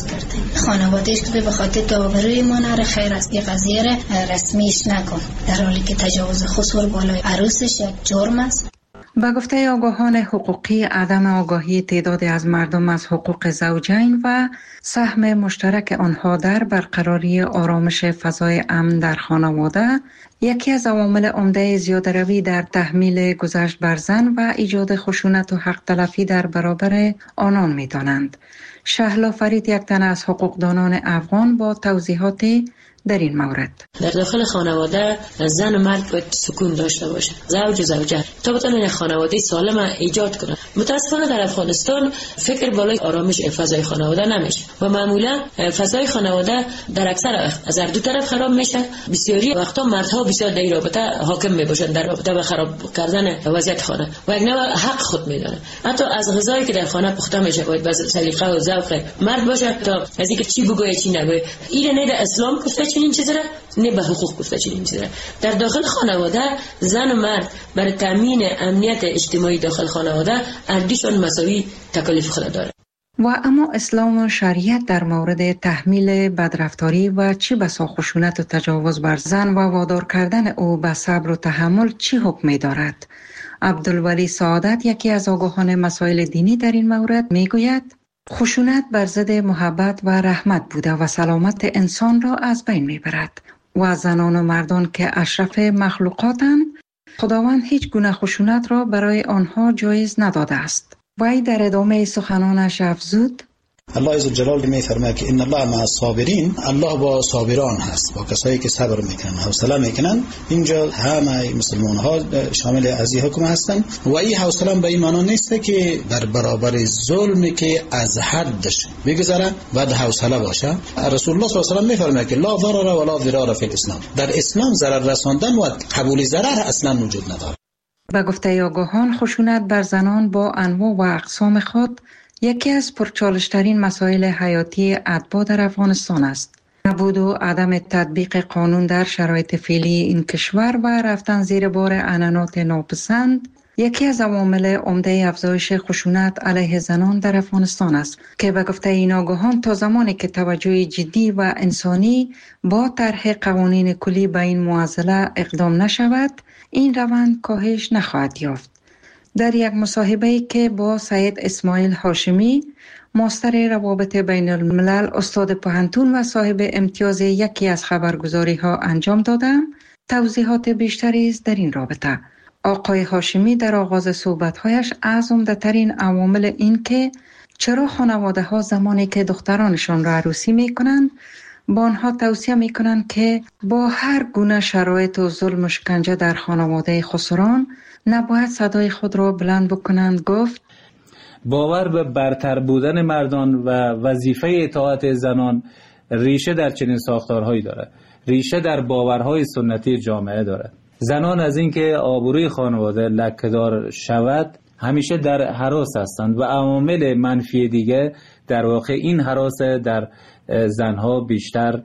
کردیم. خانوادهش که به خاطر داوری ما نره خیر است این قضیه را رسمیش نکن، در حالی که تجاوز خصوص بالای عروسش یک جرم است. با گفته آگاهان حقوقی، عدم آگاهی تعدادی از مردم از حقوق زوجین و سهم مشترک آنها در برقراری آرامش فضای امن در خانواده یکی از عوامل عمده زیاده‌روی در تحمیل گذشت بر زن و ایجاد خشونت و حق تلفی در برابر آنان می‌دانند. شهلا فرید، یک تن از حقوقدانان افغان، با توضیحاتی در این مورد. در داخل خانواده زن و مرد باید سکون داشته باشه، زوج و زوجه، تا بتونن خانواده سالم ایجاد کنن. متاسفانه در افغانستان فکر بالای آرامش فضای خانواده نمیشه و معمولا فضای خانواده در اکثر از هر دو طرف خراب میشه. بسیاری وقتا مردها بسیار در این رابطه حاکم میباشن، در رابطه به خراب کردن وضعیت خانه و یک نوع حق خود میدونن. حتی از غذایی که در خانه پخته میشه باید به سلیقه و ذوق مرد باشه تا از اینکه چی بگوید چی نگوید. این نه در اسلام گفته چنین چیزی را، نه به حقوق گفته چنین چیزی را. در داخل خانواده زن و مرد برای تامین امنیت اجتماعی داخل خانواده اردیشون مساوی تکالیف خود داره. و اما اسلام و شریعت در مورد تحمیل بدرفتاری و چه بسا خشونت و تجاوز بر زن و وادار کردن او به صبر و تحمل چه حکمی دارد؟ عبدالولی سعادت، یکی از آگاهان مسائل دینی، در این مورد میگوید خشونت بر ضد محبت و رحمت بوده و سلامت انسان را از بین میبرد و زنان و مردان که اشرف مخلوقاتند، خداوند هیچ گونه خشونت را برای آنها جایز نداده است. وی در ادامه سخنانش افزود: الله عزوجلال میفرماید که ان الله مع الصابرین، الله با صابران هست، با کسایی که صبر میکنن، حوصله میکنن. اینجا همه مسلمان ها شامل از این حکم هستن و این حوصله به این معنی نیست که در برابر ظلمی که از حدش بگذره بعد حوصله باشه. رسول الله صلی الله علیه و آله میفرماید که لا ضرر ولا ضرار فی الاسلام، در اسلام ضرر رساندن و قبول ضرر اصلا وجود نداره. به گفته آگاهان، خشونت بر زنان با انواع و اقسام خود یکی از پرچالش‌ترین مسائل حیاتی اتباع در افغانستان است. نبود و عدم تطبیق قانون در شرایط فعلی این کشور و رفتن زیر بار عنعنات ناپسند یکی از عوامل عمده افزایش خشونت علیه زنان در افغانستان است که به گفته این آگاهان تا زمانی که توجه جدی و انسانی با طرح قوانین کلی به این معضله اقدام نشود، این روند کاهش نخواهد یافت. در یک مصاحبه‌ای که با سید اسماعیل هاشمی، ماستر روابط بین الملل، استاد پوهنتون و صاحب امتیاز یکی از خبرگزاری‌ها انجام دادم، توضیحات بیشتری است در این رابطه. آقای هاشمی در آغاز صحبت‌هایش از عمده‌ترین عوامل این که چرا خانواده‌ها زمانی که دخترانشان را عروسی می‌کنند با آنها توصیه می‌کنند که با هر گونه شرایط و ظلم و شکنجه در خانواده خسران نباید صدای خود را بلند بکنند، گفت: باور به برتر بودن مردان و وظیفه اطاعت زنان ریشه در چنین ساختارهایی دارد. ریشه در باورهای سنتی جامعه دارد. زنان از اینکه آبروی خانواده لکه‌دار شود همیشه در هراس هستند و عوامل منفی دیگه در واقع این هراس در زنها بیشتر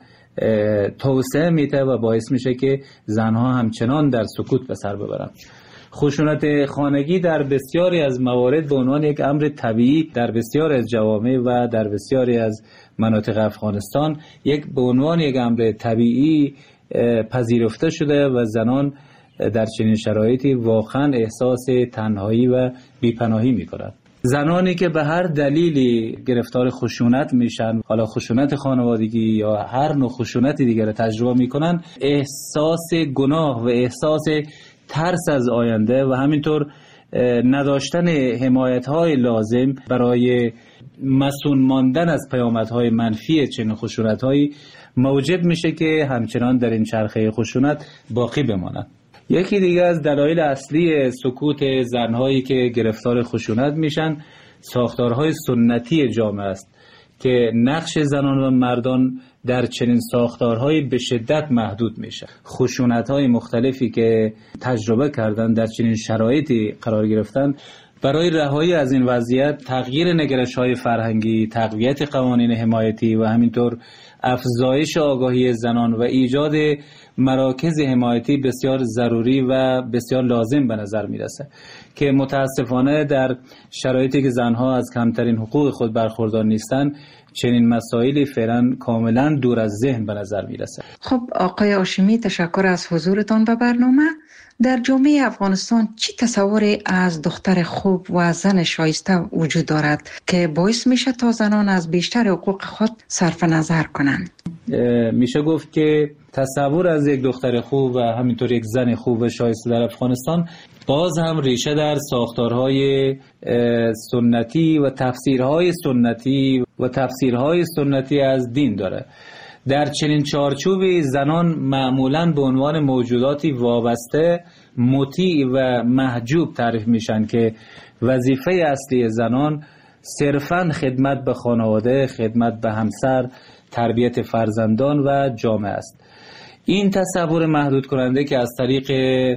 توسعه میده و باعث میشه که زنها همچنان در سکوت به سر ببرند. خشونت خانگی در بسیاری از موارد به عنوان یک امر طبیعی در بسیاری از جوامع و در بسیاری از مناطق افغانستان یک به عنوان یک امر طبیعی پذیرفته شده و زنان در چنین شرایطی واقعا احساس تنهایی و بیپناهی می‌کنند. زنانی که به هر دلیلی گرفتار خشونت میشن، حالا خشونت خانوادگی یا هر نوع خشونت دیگر را تجربه میکنن، احساس گناه و احساس ترس از آینده و همینطور نداشتن حمایت‌های لازم برای مسئول ماندن از پیامدهای منفی چنین خشونت‌هایی موجب میشه که همچنان در این چرخه خشونت باقی بمانند. یکی دیگه از دلایل اصلی سکوت زنهایی که گرفتار خشونت میشن ساختارهای سنتی جامعه است که نقش زنان و مردان در چنین ساختارهایی به شدت محدود میشه. خشونت‌های مختلفی که تجربه کردن در چنین شرایطی قرار گرفتن برای رهایی از این وضعیت تغییر نگرش‌های فرهنگی، تقویت قوانین حمایتی و همینطور افزایش آگاهی زنان و ایجاد مراکز حمایتی بسیار ضروری و بسیار لازم به نظر میرسه که متاسفانه در شرایطی که زنها از کمترین حقوق خود برخوردار نیستند چنین مسائلی فعلا کاملا دور از ذهن به نظر میرسه. خب آقای هاشمی، تشکر از حضورتان به برنامه. در جامعه افغانستان چی تصوری از دختر خوب و زن شایسته وجود دارد که باعث میشه تا زنان از بیشتر حقوق خود صرف نظر کنند؟ میشه گفت که تصور از یک دختر خوب و همینطور یک زن خوب و شایسته در افغانستان باز هم ریشه در ساختارهای سنتی و تفسیرهای سنتی و تفسیرهای سنتی از دین داره. در چنین چارچوبی زنان معمولاً به عنوان موجوداتی وابسته، مطیع و محجوب تعریف میشن که وظیفه اصلی زنان صرفاً خدمت به خانواده، خدمت به همسر، تربیت فرزندان و جامعه است. این تصور محدود کننده که از طریق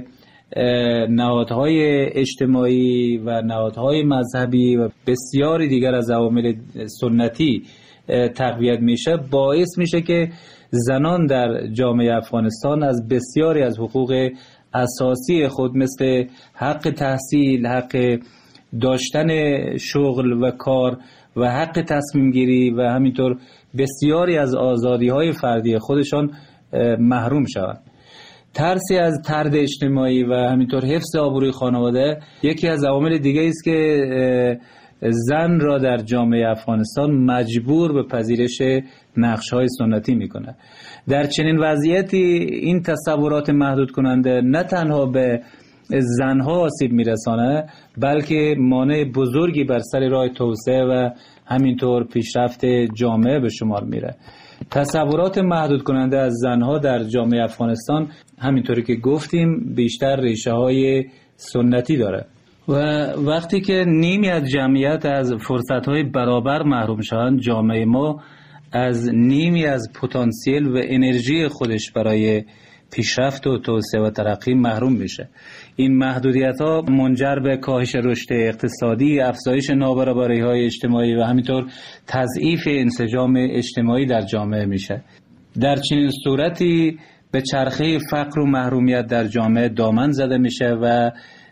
نهادهای اجتماعی و نهادهای مذهبی و بسیاری دیگر از عوامل سنتی تقویت میشه باعث میشه که زنان در جامعه افغانستان از بسیاری از حقوق اساسی خود مثل حق تحصیل، حق داشتن شغل و کار و حق تصمیم گیری و همینطور بسیاری از آزادی های فردی خودشان محروم شوند. ترسی از طرد اجتماعی و همینطور حفظ آبروی خانواده یکی از عوامل دیگه است که زن را در جامعه افغانستان مجبور به پذیرش نقش‌های سنتی میکنه. در چنین وضعیتی این تصورات محدود کننده نه تنها به زنها آسیب میرسانه بلکه مانع بزرگی بر سر راه توسعه و همینطور پیشرفت جامعه به شمار میره. تصورات محدود کننده از زنها در جامعه افغانستان همینطوری که گفتیم بیشتر ریشه های سنتی داره و وقتی که نیمی از جمعیت از فرصت‌های برابر محروم شوند، جامعه ما از نیمی از پتانسیل و انرژی خودش برای پیشرفت و توسعه و ترقی محروم میشه. این محدودیت‌ها منجر به کاهش رشد اقتصادی، افزایش نابرابری‌های اجتماعی و همینطور تضعیف انسجام اجتماعی در جامعه میشه. در چنین صورتی به چرخه فقر و محرومیت در جامعه دامن زده میشه و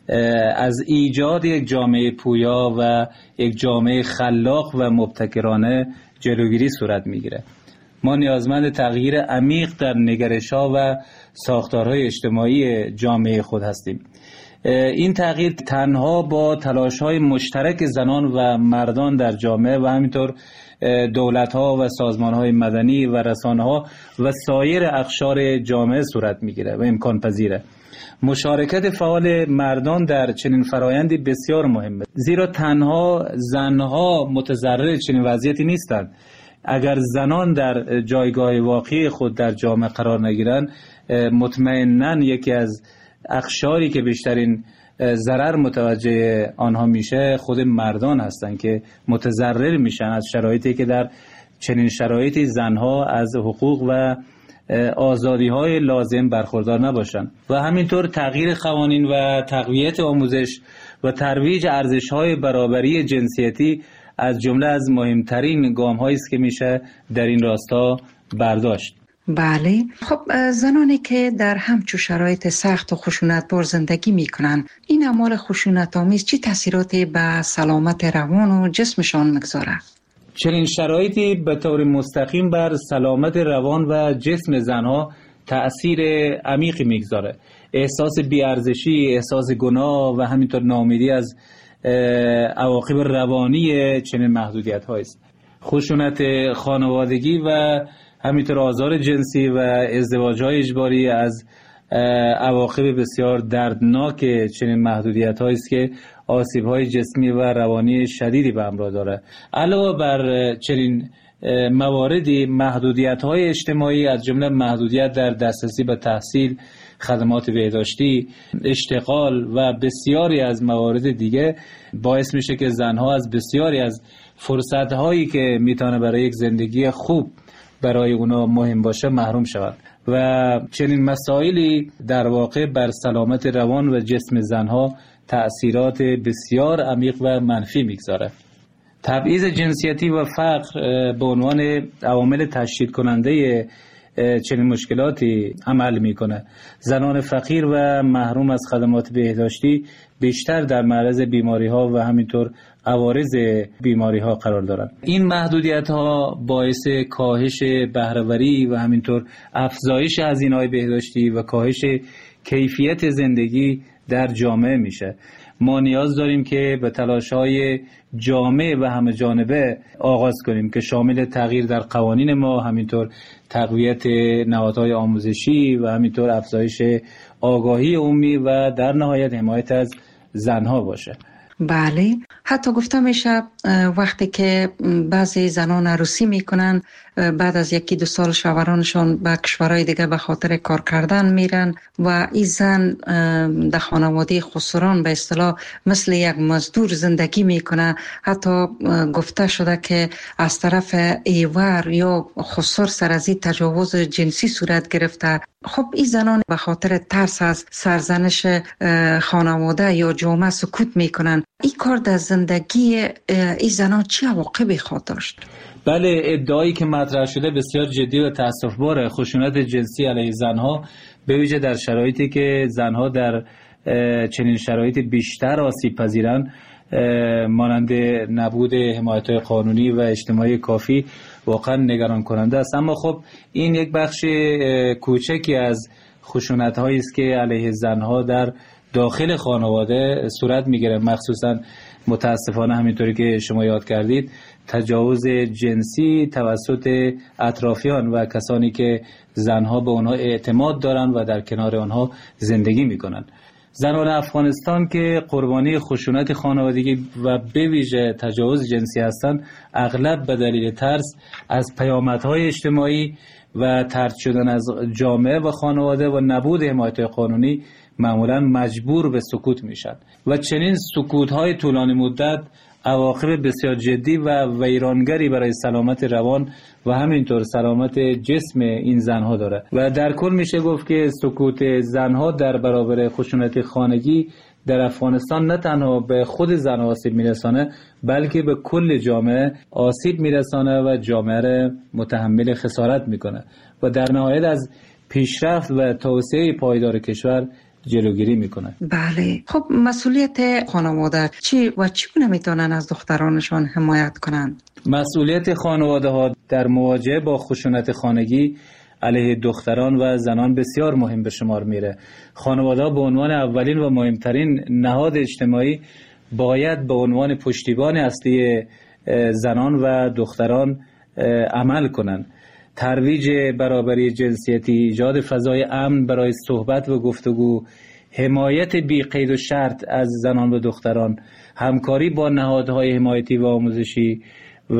از ایجاد یک جامعه پویا و یک جامعه خلاق و مبتکرانه جلوگیری صورت میگیره. ما نیازمند تغییر عمیق در نگرش‌ها و ساختارهای اجتماعی جامعه خود هستیم. این تغییر تنها با تلاش‌های مشترک زنان و مردان در جامعه و همینطور دولت‌ها و سازمان‌های مدنی و رسانه‌ها و سایر اقشار جامعه صورت میگیره و امکان پذیره. مشارکت فعال مردان در چنین فرایندی بسیار مهمه، زیرا تنها زنها متضرر چنین وضعیتی نیستند. اگر زنان در جایگاه واقعی خود در جامعه قرار نگیرند، مطمئناً یکی از اقشاری که بیشترین ضرر متوجه آنها میشه خود مردان هستند که متضرر میشن از شرایطی که در چنین شرایطی زنها از حقوق و آزادی های لازم برخوردار نباشند. و همینطور تغییر قوانین و تقویت آموزش و ترویج ارزش های برابری جنسیتی از جمله از مهمترین گام هایی است که میشه در این راستا برداشت. بله، خب زنانی که در همچو شرایط سخت و خشونتبار زندگی میکنن، این اعمال خشونت آمیز چه تاثیراتی به سلامت روان و جسمشان میگذاره؟ چنین شرایطی به طور مستقیم بر سلامت روان و جسم زنها تأثیر عمیقی میگذاره. احساس بی‌ارزشی، احساس گناه و همینطور ناامیدی از عواقب روانی چنین محدودیت هاییست. خشونت خانوادگی و همینطور آزار جنسی و ازدواج های اجباری از عواقب بسیار دردناک چنین محدودیت هاییست که آسیب های جسمی و روانی شدیدی به همراه داره. علاوه بر چنین مواردی، محدودیت های اجتماعی از جمله محدودیت در دسترسی به تحصیل، خدمات بهداشتی، اشتغال و بسیاری از موارد دیگه باعث میشه که زنها از بسیاری از فرصت هایی که میتونه برای یک زندگی خوب برای اونا مهم باشه محروم شود و چنین مسائلی در واقع بر سلامت روان و جسم زنها تأثیرات بسیار عمیق و منفی میگذاره. تبعیض جنسیتی و فقر به عنوان عوامل تشدید کننده چنین مشکلاتی عمل میکنه. زنان فقیر و محروم از خدمات بهداشتی بیشتر در معرض بیماری ها و همینطور عوارض بیماری ها قرار دارند. این محدودیت ها باعث کاهش بهره‌وری و همینطور افزایش هزینه‌های بهداشتی و کاهش کیفیت زندگی در جامعه میشه. ما نیاز داریم که به تلاش‌های جامع و همه جانبه آغاز کنیم که شامل تغییر در قوانین ما، همینطور تقویت نهادهای آموزشی و همینطور افزایش آگاهی عمومی و در نهایت حمایت از زنها باشه. بله، حتی گفته میشه وقتی که بعضی زنان عروسی میکنن بعد از یکی دو سال شوهرانشان به کشورهای دیگه به خاطر کار کردن میرن و این زن در خانواده خسران به اصطلاح مثل یک مزدور زندگی میکنه. حتی گفته شده که از طرف ایور یا خسر سر از این تجاوز جنسی صورت گرفته. خب این زنان به خاطر ترس از سرزنش خانواده یا جامعه سکوت میکنن. این کار در زندگی این زنان چه عواقبی خواهد داشت؟ بله، ادعایی که مطرح شده بسیار جدی و تأسف‌باره. خشونت جنسی علیه زنها به ویژه در شرایطی که زنها در چنین شرایط بیشتر آسیب پذیرن، مانند نبود حمایت‌های قانونی و اجتماعی کافی، واقعا نگران کننده است. اما خب این یک بخش کوچکی از خشونت‌هایی است که علیه زنها در داخل خانواده صورت می‌گیره، مخصوصا متاسفانه همینطوری که شما یاد کردید تجاوز جنسی توسط اطرافیان و کسانی که زنها به آنها اعتماد دارن و در کنار آنها زندگی میکنن. زنان افغانستان که قربانی خشونت خانوادگی و به ویژه تجاوز جنسی هستند، اغلب به دلیل ترس از پیامدهای اجتماعی و طرد شدن از جامعه و خانواده و نبود حمایت قانونی معمولا مجبور به سکوت میشن و چنین سکوت‌های طولانی مدت عواقب بسیار جدی و ویرانگری برای سلامت روان و همینطور سلامت جسم این زنها داره و در کل میشه گفت که سکوت زنها در برابر خشونت خانگی در افغانستان نه تنها به خود زن آسیب میرسانه بلکه به کل جامعه آسیب میرسانه و جامعه را متحمل خسارت میکنه و در نهایت از پیشرفت و توسعه پایدار کشور جلوگیری میکنه. بله، خب مسئولیت خانواده چی و چگونه میتونن از دخترانشان حمایت کنند؟ مسئولیت خانواده ها در مواجهه با خشونت خانگی علیه دختران و زنان بسیار مهم به شمار میره. خانواده ها به عنوان اولین و مهمترین نهاد اجتماعی باید به عنوان پشتیبان اصلی زنان و دختران عمل کنند. ترویج برابری جنسیتی، ایجاد فضای امن برای صحبت و گفتگو، حمایت بی قید و شرط از زنان و دختران، همکاری با نهادهای حمایتی و آموزشی و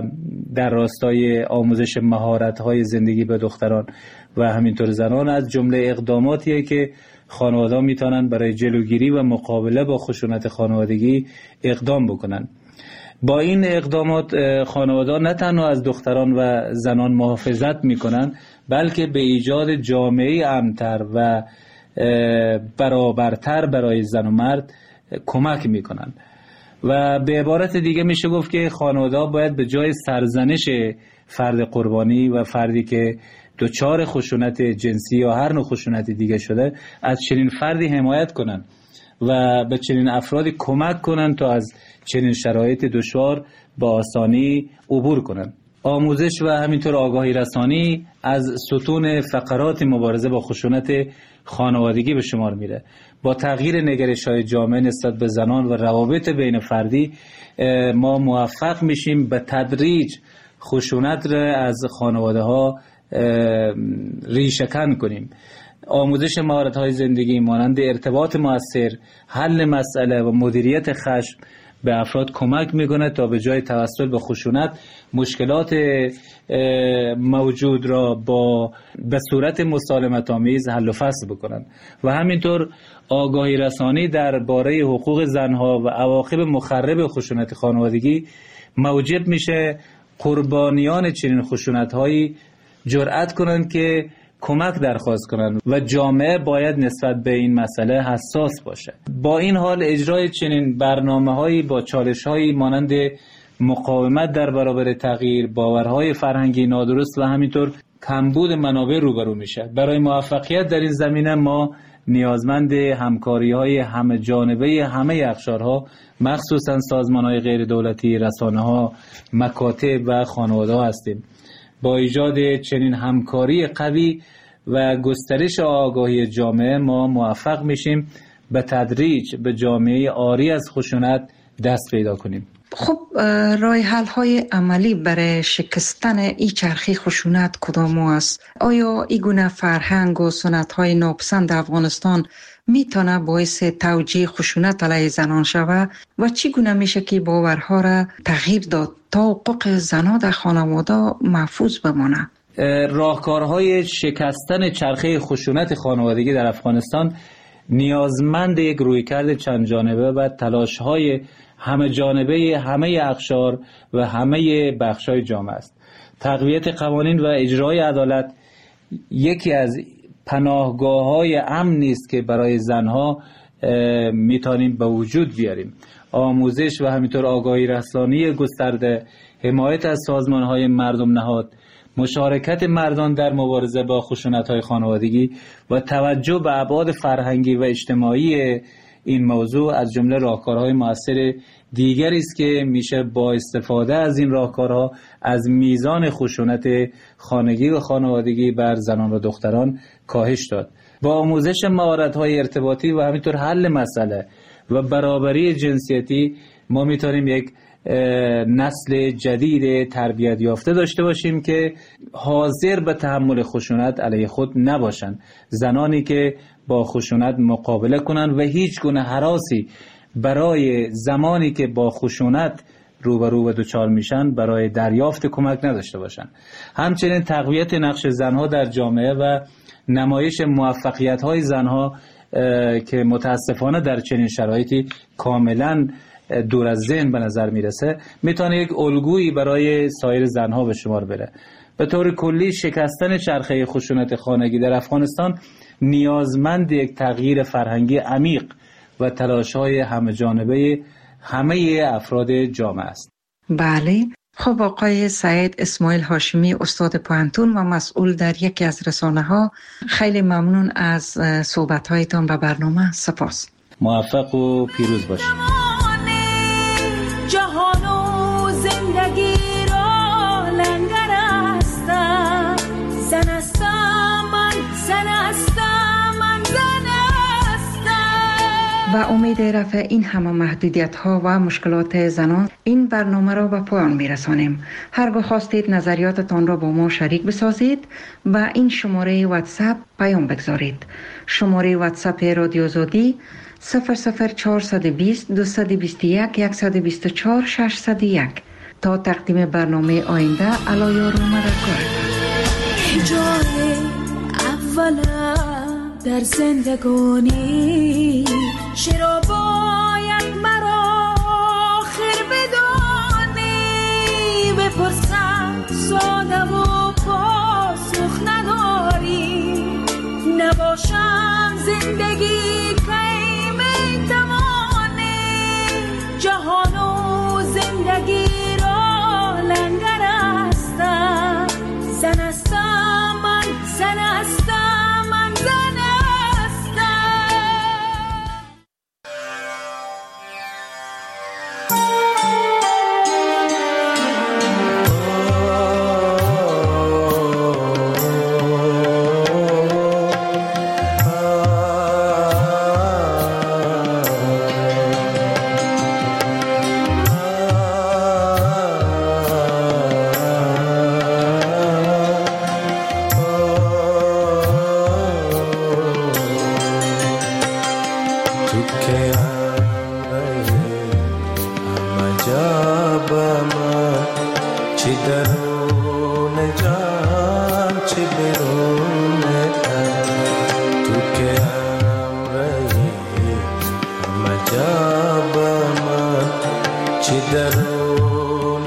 در راستای آموزش مهارت‌های زندگی به دختران و همینطور زنان از جمله اقداماتیه که خانواده‌ها میتونن برای جلوگیری و مقابله با خشونت خانوادگی اقدام بکنن. با این اقدامات خانواده نه تنها از دختران و زنان محافظت میکنن بلکه به ایجاد جامعه امن‌تر و برابرتر برای زن و مرد کمک میکنن و به عبارت دیگه میشه گفت که خانواده باید به جای سرزنش فرد قربانی و فردی که دچار خشونت جنسی یا هر نوع خشونت دیگه شده از چنین فردی حمایت کنن و به چنین افرادی کمک کنن تا از چنین شرایط دشوار با آسانی عبور کنن. آموزش و همینطور آگاهی رسانی از ستون فقرات مبارزه با خشونت خانوادگی به شمار میره. با تغییر نگرش‌های جامعه نسبت به زنان و روابط بین فردی ما موفق میشیم به تدریج خشونت را از خانواده ها ریشه‌کن کنیم. آموزش مهارت‌های زندگی مانند ارتباط مؤثر، حل مسئله و مدیریت خشم به افراد کمک میکنه تا به جای توسل به خشونت مشکلات موجود را با به صورت مسالمت آمیز حل و فصل بکنن و همینطور آگاهی رسانی درباره حقوق زنها و عواقب مخرب خشونت خانوادگی موجب میشه قربانیان چنین خشونت‌هایی جرأت کنند که کمک درخواست کنند و جامعه باید نسبت به این مسئله حساس باشه. با این حال اجرای چنین برنامه‌هایی با چالش‌هایی مانند مقاومت در برابر تغییر، باورهای فرهنگی نادرست و همینطور کمبود منابع روبرو میشه. برای موفقیت در این زمینه ما نیازمند همکاری‌های همه جانبه همه اقشارها، مخصوصا سازمان‌های غیر دولتی، رسانه‌ها، مکاتب و خانواده‌ها هستیم. با ایجاد چنین همکاری قوی و گسترش آگاهی جامعه ما موفق میشیم به تدریج به جامعه عاری از خشونت دست پیدا کنیم. خب راه حل های عملی برای شکستن این چرخه خشونت کدام است؟ آیا این گونه فرهنگ و سنت های ناپسند افغانستان میتونه باعث توجیه خشونت علیه زنان شود و چی گونه میشه که باورها را تغییر داد تا حقوق زنان در خانواده محفوظ بمانه؟ راهکارهای شکستن چرخه خشونت خانوادگی در افغانستان نیازمند یک رویکرد چند جانبه و تلاش‌های همه جانبه همه اقشار و همه بخش‌های جامعه است. تقویت قوانین و اجرای عدالت یکی از پناهگاه‌های امنی است که برای زنها میتونیم به وجود بیاریم. آموزش و همینطور آگاهی رسانی گسترده، حمایت از سازمان‌های مردم نهاد، مشارکت مردان در مبارزه با خشونت‌های خانوادگی و توجه به ابعاد فرهنگی و اجتماعی این موضوع از جمله راهکارهای مؤثر دیگری است که میشه با استفاده از این راهکارها از میزان خشونت خانگی و خانوادگی بر زنان و دختران کاهش داد. با آموزش مهارت‌های ارتباطی و همینطور حل مسئله و برابری جنسیتی ما میتونیم یک نسل جدید تربیت یافته داشته باشیم که حاضر به تحمل خشونت علیه خود نباشند. زنانی که با خشونت مقابله کنند و هیچ گونه هراسی برای زمانی که با خشونت روبرو و دچار میشن برای دریافت کمک نداشته باشند. همچنین تقویت نقش زنها در جامعه و نمایش موفقیت‌های زنها که متاسفانه در چنین شرایطی کاملاً دور از ذهن به نظر میرسه میتونه یک الگویی برای سایر زنها به شمار بره. به طور کلی شکستن چرخه خشونت خانگی در افغانستان نیازمند یک تغییر فرهنگی عمیق و تلاش‌های همه جانبه همه افراد جامعه است. بله. خب آقای سعید اسماعیل هاشمی، استاد پوهنتون و مسئول در یکی از رسانه‌ها، خیلی ممنون از صحبت‌هایتان به برنامه. سپاس. موفق و پیروز باشید. جهان و زندگی را لنگر هستم، زن هستم من، زن هستم من، زن هستم. و امید رفع این همه محدودیت ها و مشکلات زنان این برنامه را به پایان میرسانیم. هرگاه خواستید نظریاتتان را با ما شریک بسازید و این شماره واتساپ پیام بگذارید. شماره واتساپ رادیو آزادی صفر صفر چهارصد و بیست دویست و بیست و یک صد و بیست و چهار ششصد و یک. تا تقدیم برنامه آینده علایار و مددکار. جای اولم در زندگانی چرا باید مرا آخر بدانی؟ بپرسم ساده و پاسخ نداری، نباشم زندگی جهان و زندگی را لنگر هستم، زن هستم من، زن هستم من، زن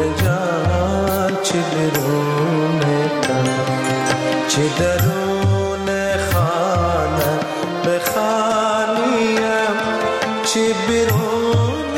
چه درون چی بیرون